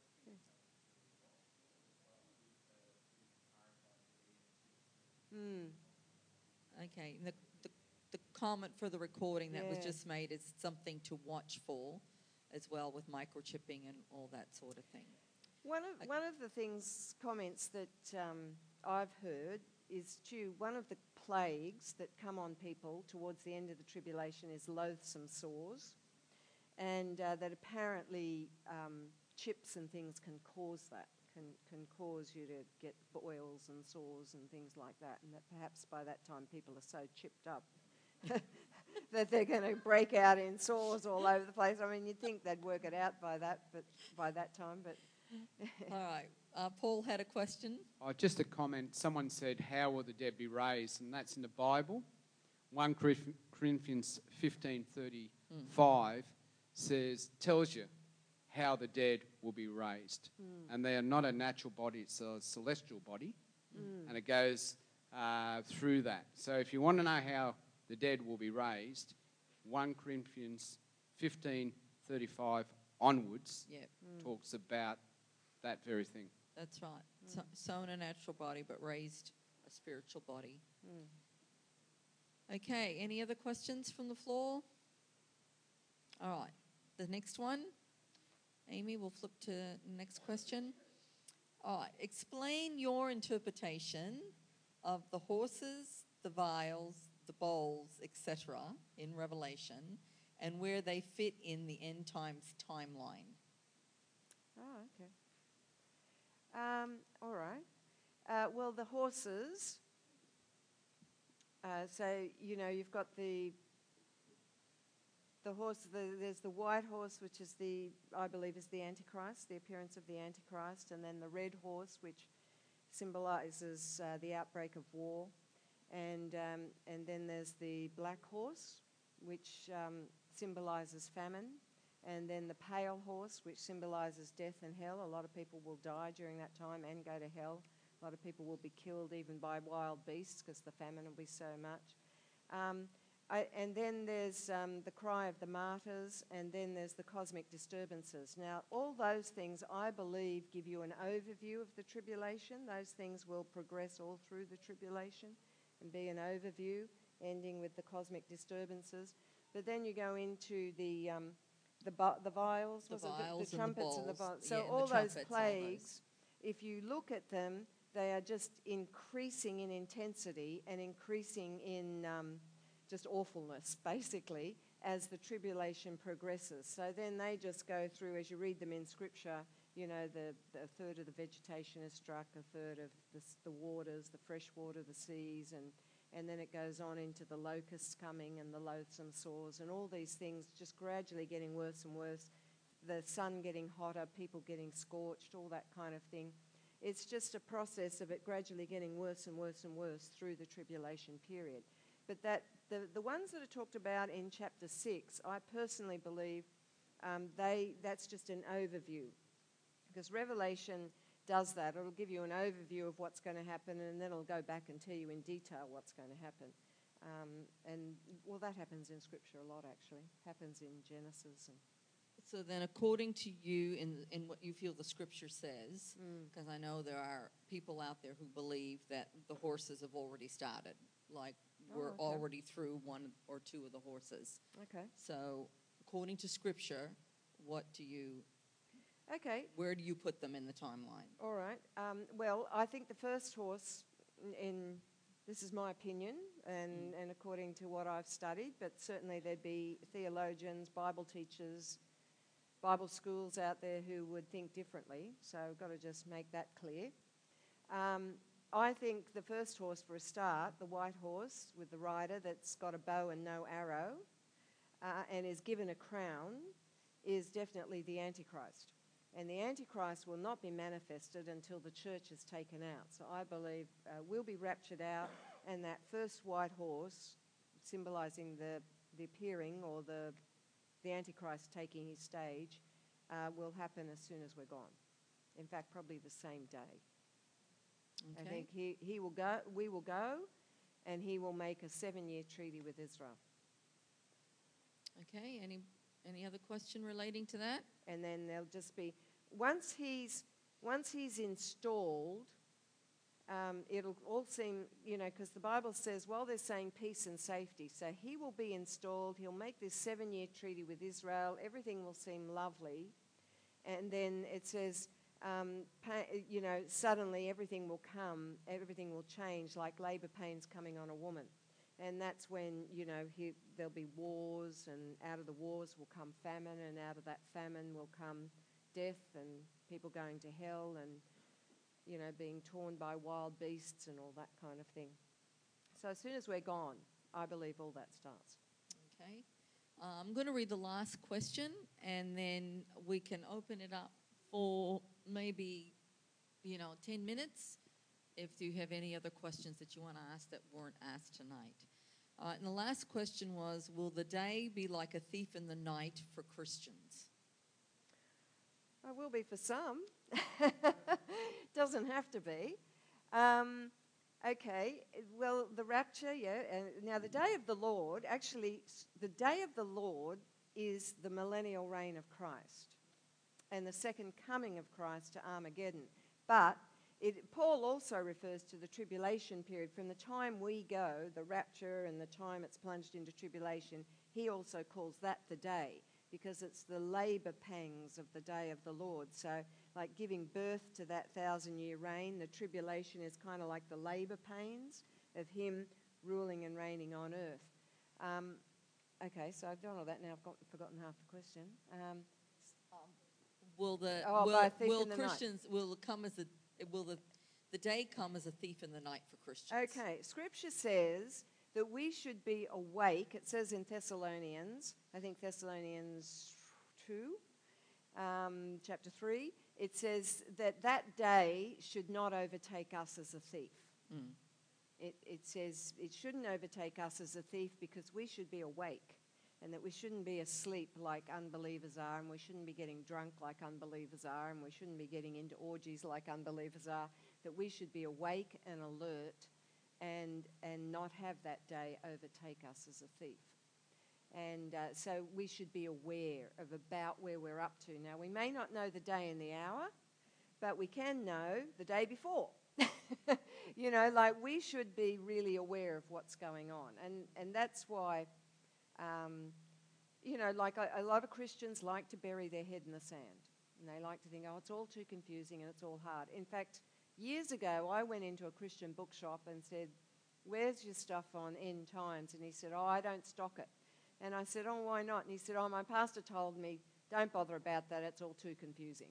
B: Mm.
A: Okay. And the, the the comment for the recording that was
B: Yeah.
A: just made is something to watch for, as well with microchipping and all that sort of thing.
B: One of one of the things, comments that um, I've heard is too, one of the plagues that come on people towards the end of the tribulation is loathsome sores, and uh, that apparently um, chips and things can cause that, can can cause you to get boils and sores and things like that, and that perhaps by that time people are so chipped up that they're going to break out in sores all over the place. I mean, you'd think they'd work it out by that, but by that time, but.
A: All right. Uh, Paul had a question.
R: Oh, just a comment. Someone said, "How will the dead be raised?" And that's in the Bible. First Corinthians fifteen thirty-five says, tells you how the dead will be raised.
B: Mm.
R: And they are not a natural body, it's a celestial body.
B: Mm.
R: And it goes uh, through that. So if you want to know how the dead will be raised, First Corinthians fifteen thirty-five onwards
A: Yep.
B: Mm.
R: talks about that very thing.
A: That's right. So, sown a natural body, but raised a spiritual body.
B: Mm.
A: Okay. Any other questions from the floor? All right. The next one. Amy, we'll flip to the next question. All right. Explain your interpretation of the horses, the vials, the bowls, et cetera in Revelation, and where they fit in the end times timeline.
B: Oh, okay. Um, all right. Uh, well, the horses. Uh, so you know, you've got the the horse. The, there's the white horse, which is the I believe is the Antichrist, the appearance of the Antichrist, and then the red horse, which symbolises uh, the outbreak of war, and um, and then there's the black horse, which um, symbolises famine. And then the pale horse, which symbolises death and hell. A lot of people will die during that time and go to hell. A lot of people will be killed even by wild beasts because the famine will be so much. Um, I, and then there's um, the cry of the martyrs, and then there's the cosmic disturbances. Now, all those things, I believe, give you an overview of the tribulation. Those things will progress all through the tribulation and be an overview, ending with the cosmic disturbances. But then you go into the... Um, The, bu- the vials,
A: The
B: was it?
A: vials
B: the, the
A: and the
B: trumpets and the
A: bowls.
B: vials. So
A: Yeah, and the
B: all those
A: trumpets, all those.
B: plagues, if you look at them, they are just increasing in intensity and increasing in um, just awfulness, basically, as the tribulation progresses. So then they just go through, as you read them in Scripture, you know, the, the a third of the vegetation is struck, a third of the, the waters, the fresh water, the seas, and, and then it goes on into the locusts coming and the loathsome sores and all these things just gradually getting worse and worse, the sun getting hotter, people getting scorched, all that kind of thing. It's just a process of it gradually getting worse and worse and worse through the tribulation period. But that the, the ones that are talked about in chapter six, I personally believe um, they that's just an overview. Because Revelation does that. It'll give you an overview of what's going to happen, and then it'll go back and tell you in detail what's going to happen. Um, and, well, that happens in Scripture a lot, actually. Happens in Genesis. And
A: So then, according to you, in, in what you feel the Scripture says, because I know there are people out there who believe that the horses have already started, like
B: Oh,
A: we're
B: okay.
A: already through one or two of the horses.
B: Okay.
A: So, according to Scripture, what do you...
B: Okay.
A: Where do you put them in the timeline?
B: All right. Um, well, I think the first horse, in, in this is my opinion, and,
A: Mm.
B: and according to what I've studied, but certainly there'd be theologians, Bible teachers, Bible schools out there who would think differently. So I've got to just make that clear. Um, I think the first horse for a start, the white horse with the rider that's got a bow and no arrow, uh, and is given a crown, is definitely the Antichrist. And the Antichrist will not be manifested until the church is taken out. So I believe uh, we'll be raptured out, and that first white horse, symbolizing the, the appearing or the, the Antichrist taking his stage, uh, will happen as soon as we're gone. In fact, probably the same day. I
A: Okay.
B: think he, he will go, we will go, and he will make a seven-year treaty with Israel.
A: Okay, any any other question relating to that?
B: And then there'll just be, once he's, once he's installed, um, it'll all seem, you know, because the Bible says, well, they're saying peace and safety. So he will be installed, he'll make this seven-year treaty with Israel, everything will seem lovely. And then it says, um, pa- you know, suddenly everything will come, everything will change, like labour pains coming on a woman. And that's when, you know, he, there'll be wars, and out of the wars will come famine, and out of that famine will come death and people going to hell and, you know, being torn by wild beasts and all that kind of thing. So as soon as we're gone, I believe all that starts.
A: Okay. Uh, I'm going to read the last question, and then we can open it up for maybe, you know, ten minutes if you have any other questions that you want to ask that weren't asked tonight. Uh, and the last question was, will the day be like a thief in the night for Christians?
B: I will be for some. Doesn't have to be. Um, okay, well, the rapture, yeah. And now, the day of the Lord, actually, s- the day of the Lord is the millennial reign of Christ and the second coming of Christ to Armageddon. But it, Paul also refers to the tribulation period. From the time we go, the rapture, and the time it's plunged into tribulation, he also calls that the day, because it's the labour pangs of the day of the Lord. So, like giving birth to that thousand-year reign, the tribulation is kind of like the labour pains of him ruling and reigning on earth. Um, okay, so I've done all that now. I've got, forgotten half the question. Um,
A: Will the
B: Oh,
A: will,
B: by a thief
A: will
B: in the night.
A: Christians will it come as a will the the day come as a thief in the night for Christians?
B: Okay, Scripture says that we should be awake. It says in Thessalonians, I think Thessalonians two, um, chapter three, it says that that day should not overtake us as a thief.
A: Mm.
B: It, it says it shouldn't overtake us as a thief because we should be awake, and that we shouldn't be asleep like unbelievers are, and we shouldn't be getting drunk like unbelievers are, and we shouldn't be getting into orgies like unbelievers are, that we should be awake and alert and and not have that day overtake us as a thief. And uh, so we should be aware of about where we're up to. Now, we may not know the day and the hour, but we can know the day before. You know, like we should be really aware of what's going on. And, and that's why, um, you know, like a, a lot of Christians like to bury their head in the sand. And they like to think, oh, it's all too confusing and it's all hard. In fact, Years ago, I went into a Christian bookshop and said, "Where's your stuff on end times?" And he said, "Oh, I don't stock it." And I said, "Oh, why not?" And he said, "Oh, my pastor told me, don't bother about that, it's all too confusing."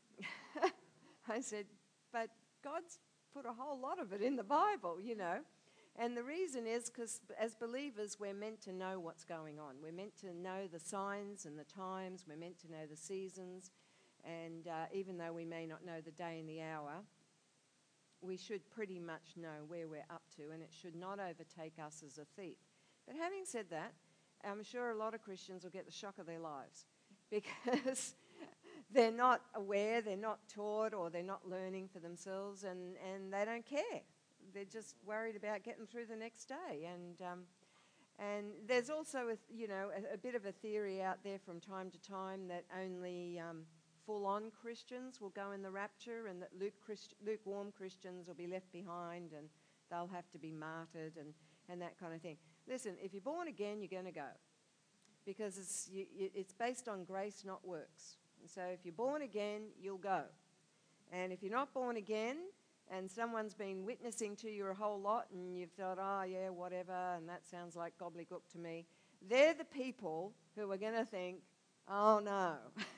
B: I said, "But God's put a whole lot of it in the Bible, you know." And the reason is because as believers, we're meant to know what's going on. We're meant to know the signs and the times. We're meant to know the seasons. And uh, even though we may not know the day and the hour, we should pretty much know where we're up to, and it should not overtake us as a thief. But having said that, I'm sure a lot of Christians will get the shock of their lives because they're not aware, they're not taught, or they're not learning for themselves, and, and they don't care. They're just worried about getting through the next day. And um, and there's also, a, you know, a, a bit of a theory out there from time to time that only um, full-on Christians will go in the rapture, and that luke Christ- lukewarm Christians will be left behind and they'll have to be martyred and, and that kind of thing. Listen, if you're born again, you're going to go, because it's, you, it's based on grace, not works. And so if you're born again, you'll go. And if you're not born again, and someone's been witnessing to you a whole lot, and you've thought, "Oh, yeah, whatever, and that sounds like gobbledygook to me," they're the people who are going to think, "Oh, no,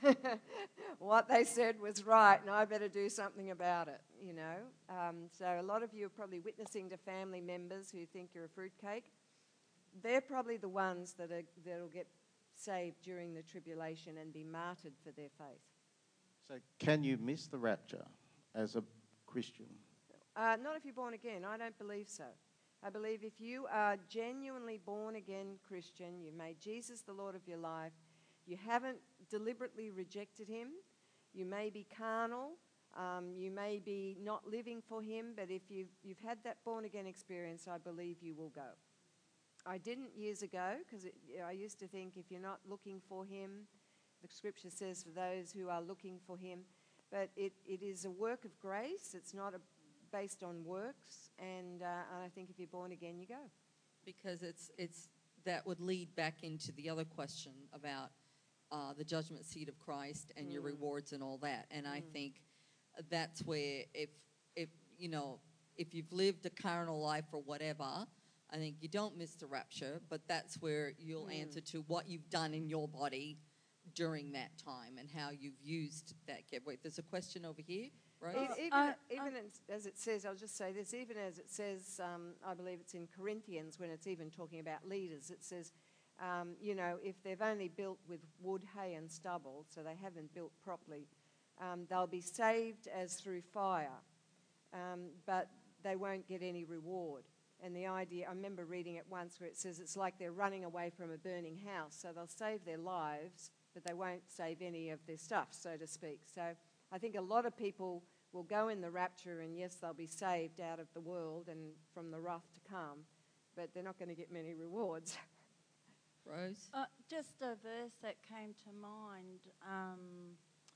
B: what they said was right, and I better do something about it," you know. Um, so a lot of you are probably witnessing to family members who think you're a fruitcake. They're probably the ones that are, that'll get saved during the tribulation and be martyred for their faith.
G: So can you miss the rapture as a Christian?
B: Uh, not if you're born again. I don't believe so. I believe if you are genuinely born again Christian, you've made Jesus the Lord of your life, you haven't deliberately rejected him, you may be carnal, um, you may be not living for him, but if you've, you've had that born again experience, I believe you will go. I didn't years ago, because I used to think if you're not looking for him, the scripture says for those who are looking for him, but it, it is a work of grace. It's not a, based on works, and uh, I think if you're born again, you go.
A: Because it's it's that would lead back into the other question about uh, the judgment seat of Christ and mm. your rewards and all that. And mm. I think that's where if if you know if you've lived a carnal life or whatever, I think you don't miss the rapture. But that's where you'll mm. answer to what you've done in your body during that time and how you've used that gift. Wait, there's a question over here, right?
B: Even, even, uh, even uh, as it says, I'll just say this, even as it says, um, I believe it's in Corinthians when it's even talking about leaders, it says, um, you know, if they've only built with wood, hay and stubble, so they haven't built properly, um, they'll be saved as through fire, um, but they won't get any reward. And the idea, I remember reading it once where it says it's like they're running away from a burning house, so they'll save their lives, but they won't save any of their stuff, so to speak. So I think a lot of people will go in the rapture, and yes, they'll be saved out of the world and from the wrath to come, but they're not going to get many rewards.
A: Rose?
L: Uh, just a verse that came to mind um,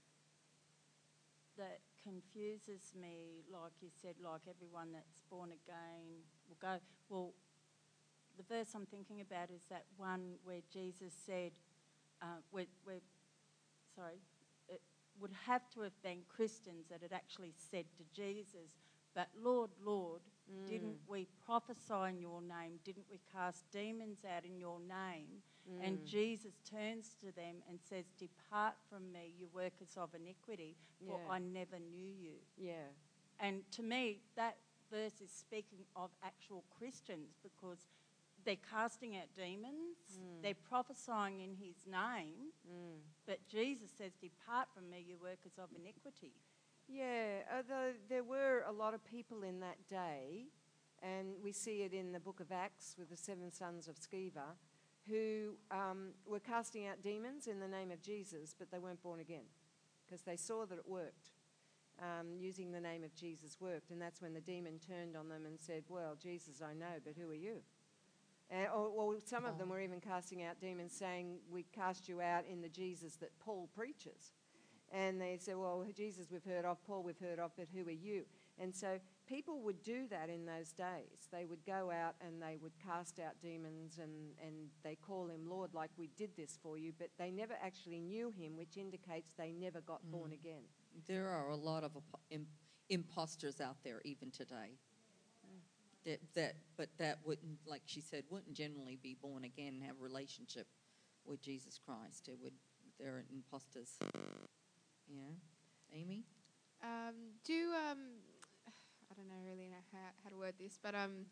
L: that confuses me, like you said, like everyone that's born again will go. Well, the verse I'm thinking about is that one where Jesus said, Uh, we're, we're, sorry, it would have to have been Christians that had actually said to Jesus, "But Lord, Lord, mm. didn't we prophesy in your name? Didn't we cast demons out in your name?" Mm. And Jesus turns to them and says, "Depart from me, you workers of iniquity, for
B: yeah.
L: I never knew you."
B: Yeah.
L: And to me, that verse is speaking of actual Christians, because they're casting out demons, mm. they're prophesying in his name, mm. but Jesus says, "Depart from me, you workers of iniquity."
B: Yeah, although there were a lot of people in that day, and we see it in the book of Acts with the seven sons of Sceva, who um, were casting out demons in the name of Jesus, but they weren't born again, because they saw that it worked. Um, using the name of Jesus worked, and that's when the demon turned on them and said, "Well, Jesus I know, but who are you?" Uh, or, or some of them were even casting out demons saying, "We cast you out in the Jesus that Paul preaches." And they said, "Well, Jesus we've heard of, Paul we've heard of, but who are you?" And so people would do that in those days. They would go out and they would cast out demons, and, and they call him Lord, like, "We did this for you," but they never actually knew him, which indicates they never got mm. born again.
A: There are a lot of imposters out there even today. That, that, but that wouldn't, like she said, wouldn't generally be born again and have a relationship with Jesus Christ. It would, they're imposters. Yeah, Amy.
E: Um, do um, I don't know really know how, how to word this, but um,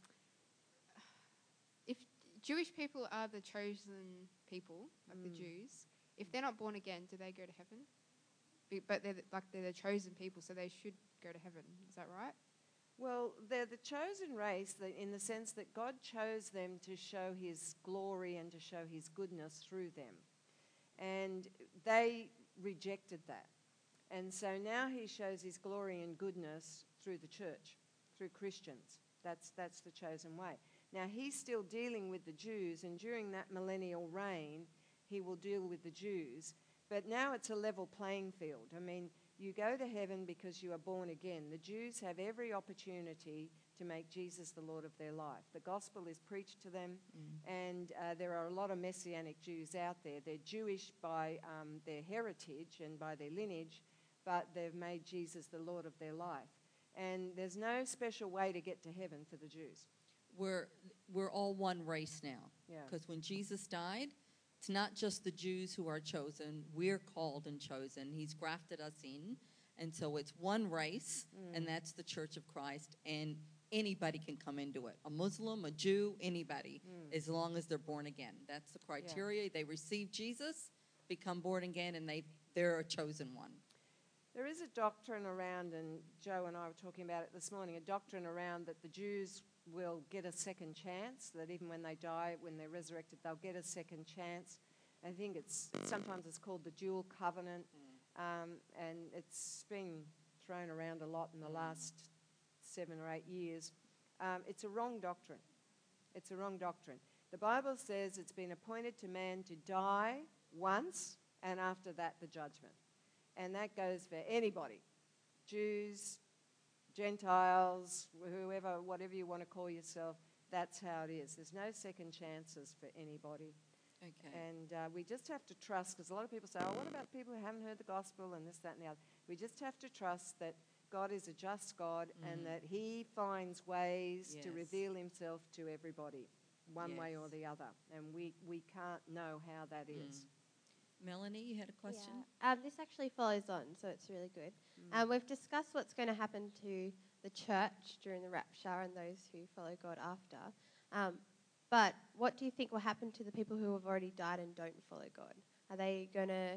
E: if Jewish people are the chosen people, like
B: Mm.
E: the Jews, if they're not born again, do they go to heaven? Be, but they're the, like they're the chosen people, so they should go to heaven. Is that right?
B: Well, they're the chosen race that- in the sense that God chose them to show his glory and to show his goodness through them. And they rejected that. And so now he shows his glory and goodness through the church, through Christians. That's, that's the chosen way. Now, he's still dealing with the Jews, and during that millennial reign, he will deal with the Jews. But now it's a level playing field. I mean, you go to heaven because you are born again. The Jews have every opportunity to make Jesus the Lord of their life. The gospel is preached to them,
A: Mm.
B: and uh, there are a lot of Messianic Jews out there. They're Jewish by um, their heritage and by their lineage, but they've made Jesus the Lord of their life. And there's no special way to get to heaven for the Jews.
A: We're, we're all one race now.
B: Yeah.
A: Because when Jesus died, it's not just the Jews who are chosen. We're called and chosen. He's grafted us in. And so it's one race,
B: Mm.
A: and that's the Church of Christ. And anybody can come into it. A Muslim, a Jew, anybody,
B: Mm.
A: as long as they're born again. That's the criteria. They receive Jesus, become born again, and they, they're a chosen one.
B: There is a doctrine around, and Joe and I were talking about it this morning, a doctrine around that the Jews will get a second chance, that even when they die, when they're resurrected, they'll get a second chance. I think it's sometimes it's called the dual covenant, um, and it's been thrown around a lot in the last seven or eight years. Um, it's a wrong doctrine. It's a wrong doctrine. The Bible says it's been appointed to man to die once, and after that, the judgment. And that goes for anybody, Jews, Gentiles, whoever, whatever you want to call yourself, that's how it is. There's no second chances for anybody.
A: Okay.
B: And uh, we just have to trust, because a lot of people say, oh, what about people who haven't heard the gospel and this, that, and the other? We just have to trust that God is a just God
A: Mhm.
B: and that he finds ways to
A: Yes.
B: reveal himself to everybody, one way or
A: Yes.
B: the other. And we, we can't know how that is.
A: Melanie, you had a question?
J: Yeah. Um, this actually follows on, so it's really good.
B: Mm.
J: Um, we've discussed what's going to happen to the church during the rapture and those who follow God after. Um, but what do you think will happen to the people who have already died and don't follow God? Are they going to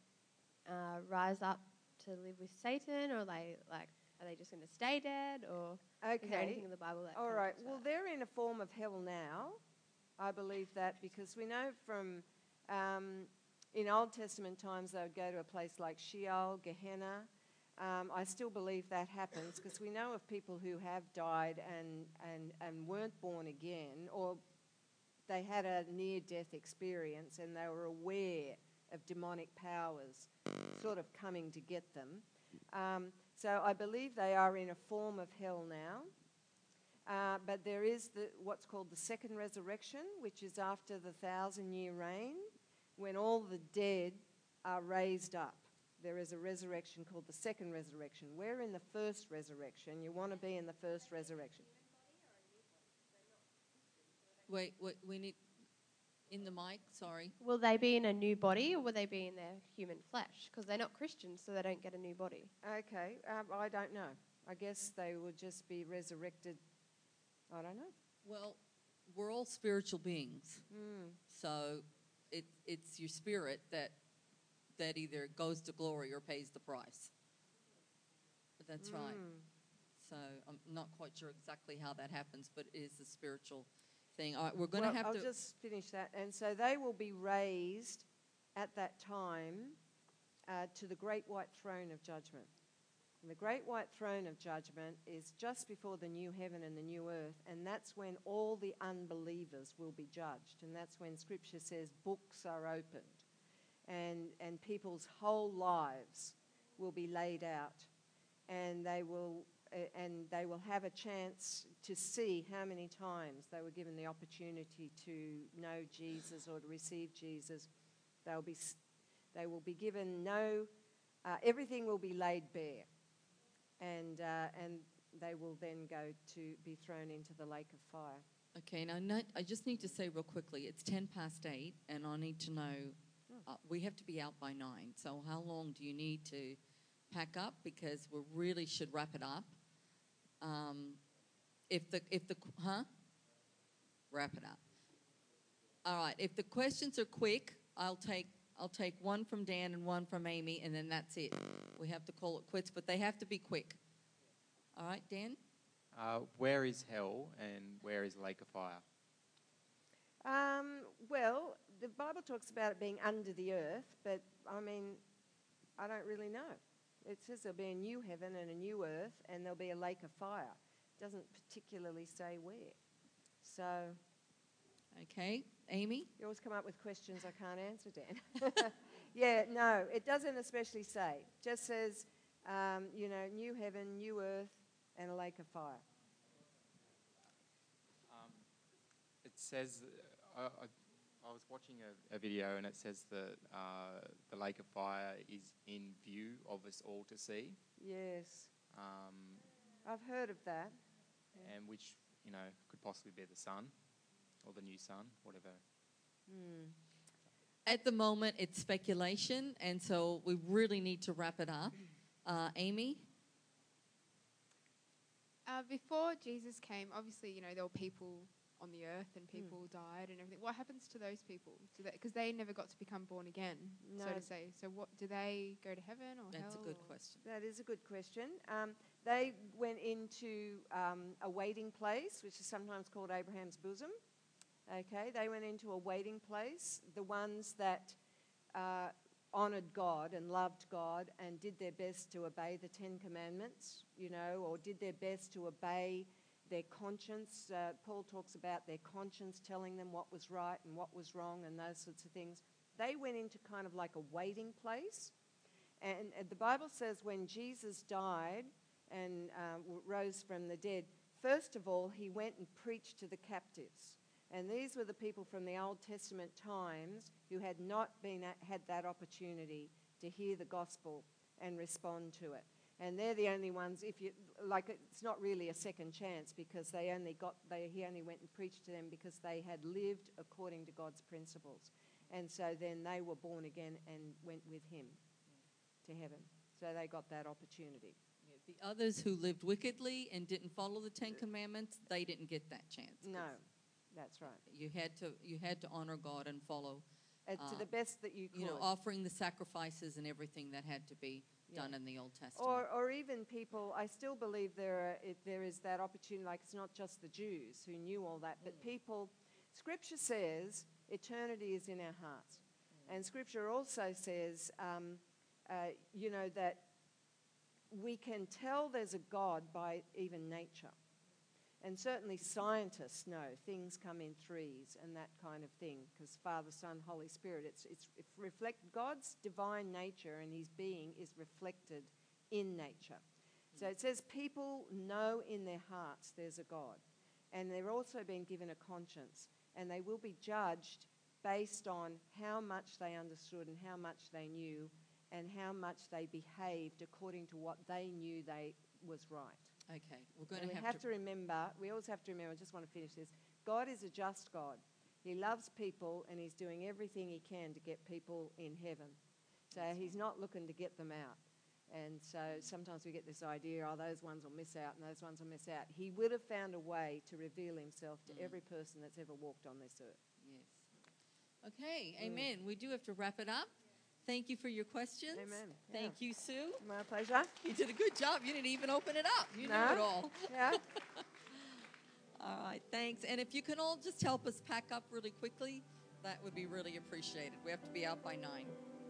J: uh, rise up to live with Satan, or are they like are they just going to stay dead, or is there anything in the Bible that?
B: All
J: kind of
B: right.
J: talks
B: Well,
J: about
B: they're in a form of hell now. I believe that because we know from um, in Old Testament times they would go to a place like Sheol, Gehenna. Um, I still believe that happens because we know of people who have died and, and, and weren't born again, or they had a near-death experience and they were aware of demonic powers sort of coming to get them. Um, so I believe they are in a form of hell now. Uh, but there is the, what's called the second resurrection, which is after the thousand-year reign, when all the dead are raised up. There is a resurrection called the second resurrection. We're in the first resurrection. You want to be in the first resurrection.
A: Wait, wait, we need, in the mic, sorry.
J: Will they be in a new body, or will they be in their human flesh? Because they're not Christians, so they don't get a new body.
B: Okay, um, I don't know. I guess they will just be resurrected. I don't know.
A: Well, we're all spiritual beings.
B: Mm.
A: So it, it's your spirit that that either goes to glory or pays the price. That's right.
B: Mm.
A: So I'm not quite sure exactly how that happens, but it is a spiritual thing. All right, we're going to
B: Well,
A: have
B: I'll
A: to...
B: just finish that. And so they will be raised at that time uh, to the great white throne of judgment. And the great white throne of judgment is just before the new heaven and the new earth, and that's when all the unbelievers will be judged. And that's when Scripture says books are opened, and, and people's whole lives will be laid out, and they will uh, and they will have a chance to see how many times they were given the opportunity to know Jesus or to receive Jesus. They'll be, they will be given no, uh, everything will be laid bare. and uh, and they will then go to be thrown into the lake of fire.
S: Okay, now no, I just need to say real quickly, it's ten past eight, and I need to know, uh, we have to be out by nine, so how long do you need to pack up? Because we really should wrap it up. Um, if the, if the, huh? Wrap it up. All right, if the questions are quick, I'll take, I'll take one from Dan and one from Amy, and then that's it. We have to call it quits, but they have to be quick. All right, Dan?
C: Uh, where is hell and where is the lake of fire?
B: Um, well, the Bible talks about it being under the earth, but I mean, I don't really know. It says there'll be a new heaven and a new earth, and there'll be a lake of fire. It doesn't particularly say where. So,
S: okay, Amy?
B: You always come up with questions I can't answer, Dan. Yeah, no, it doesn't especially say. It just says, um, you know, new heaven, new earth, and a lake of fire.
C: Um, it says, uh, I, I was watching a, a video and it says that uh, the lake of fire is in view of us all to see.
B: Yes.
C: Um,
B: I've heard of that.
C: and which, you know, could possibly be the sun or the new sun, whatever.
S: Hmm. At the moment, it's speculation, and so we really need to wrap it up. Uh, Amy?
E: Uh, before Jesus came, obviously, you know, there were people on the earth and people mm. died and everything. What happens to those people? Because they, they never got to become born again,
B: No.
E: so to say. So what, do they go to heaven or
S: That's
E: hell?
S: a good
E: or?
S: question.
B: That is a good question. Um, they went into um, a waiting place, which is sometimes called Abraham's bosom. Okay, they went into a waiting place. The ones that uh, honoured God and loved God and did their best to obey the Ten Commandments, you know, or did their best to obey their conscience. Uh, Paul talks about their conscience telling them what was right and what was wrong and those sorts of things. They went into kind of like a waiting place. And, and the Bible says when Jesus died and uh, rose from the dead, first of all, he went and preached to the captives. And these were the people from the Old Testament times who had not been at, had that opportunity to hear the gospel and respond to it. And they're the only ones, if you like, it's not really a second chance because they only got, they, he only went and preached to them because they had lived according to God's principles. And so then they were born again and went with him to heaven. So they got that opportunity.
S: The others who lived wickedly and didn't follow the Ten Commandments, they didn't get that chance.
B: No, that's right.
S: You had to, you had to honor God and follow.
B: Uh, to the best that you could.
S: You know, offering the sacrifices and everything that had to be
B: Yeah.
S: done in the Old Testament.
B: Or, or even people, I still believe there are, it, there is that opportunity, like it's not just the Jews who knew all that, but people, Scripture says eternity is in our hearts. And Scripture also says, um, uh, you know, that we can tell there's a God by even nature. And certainly scientists know things come in threes and that kind of thing, because Father, Son, Holy Spirit, it's, it's it reflect God's divine nature and his being is reflected in nature. So it says people know in their hearts there's a God, and they're also being given a conscience, and they will be judged based on how much they understood and how much they knew and how much they behaved according to what they knew they was right.
S: Okay, we're going
B: And
S: to
B: we
S: have,
B: have to remember, we always have to remember, I just want to finish this, God is a just God. He loves people and he's doing everything he can to get people in heaven. So he's not looking to get them out. And so sometimes we get this idea, oh, those ones will miss out and those ones will miss out. He would have found a way to reveal himself to
S: Mm.
B: every person that's ever walked on this earth.
S: yes. Okay,
B: Mm.
S: amen. We do have to wrap it up. Thank you for your questions.
B: Amen.
S: Thank
B: Yeah.
S: you, Sue.
B: My pleasure.
S: You did a good job. You didn't even open it up. You
B: No.
S: knew it all.
B: Yeah.
S: All right, thanks. And if you can all just help us pack up really quickly, that would be really appreciated. We have to be out by nine.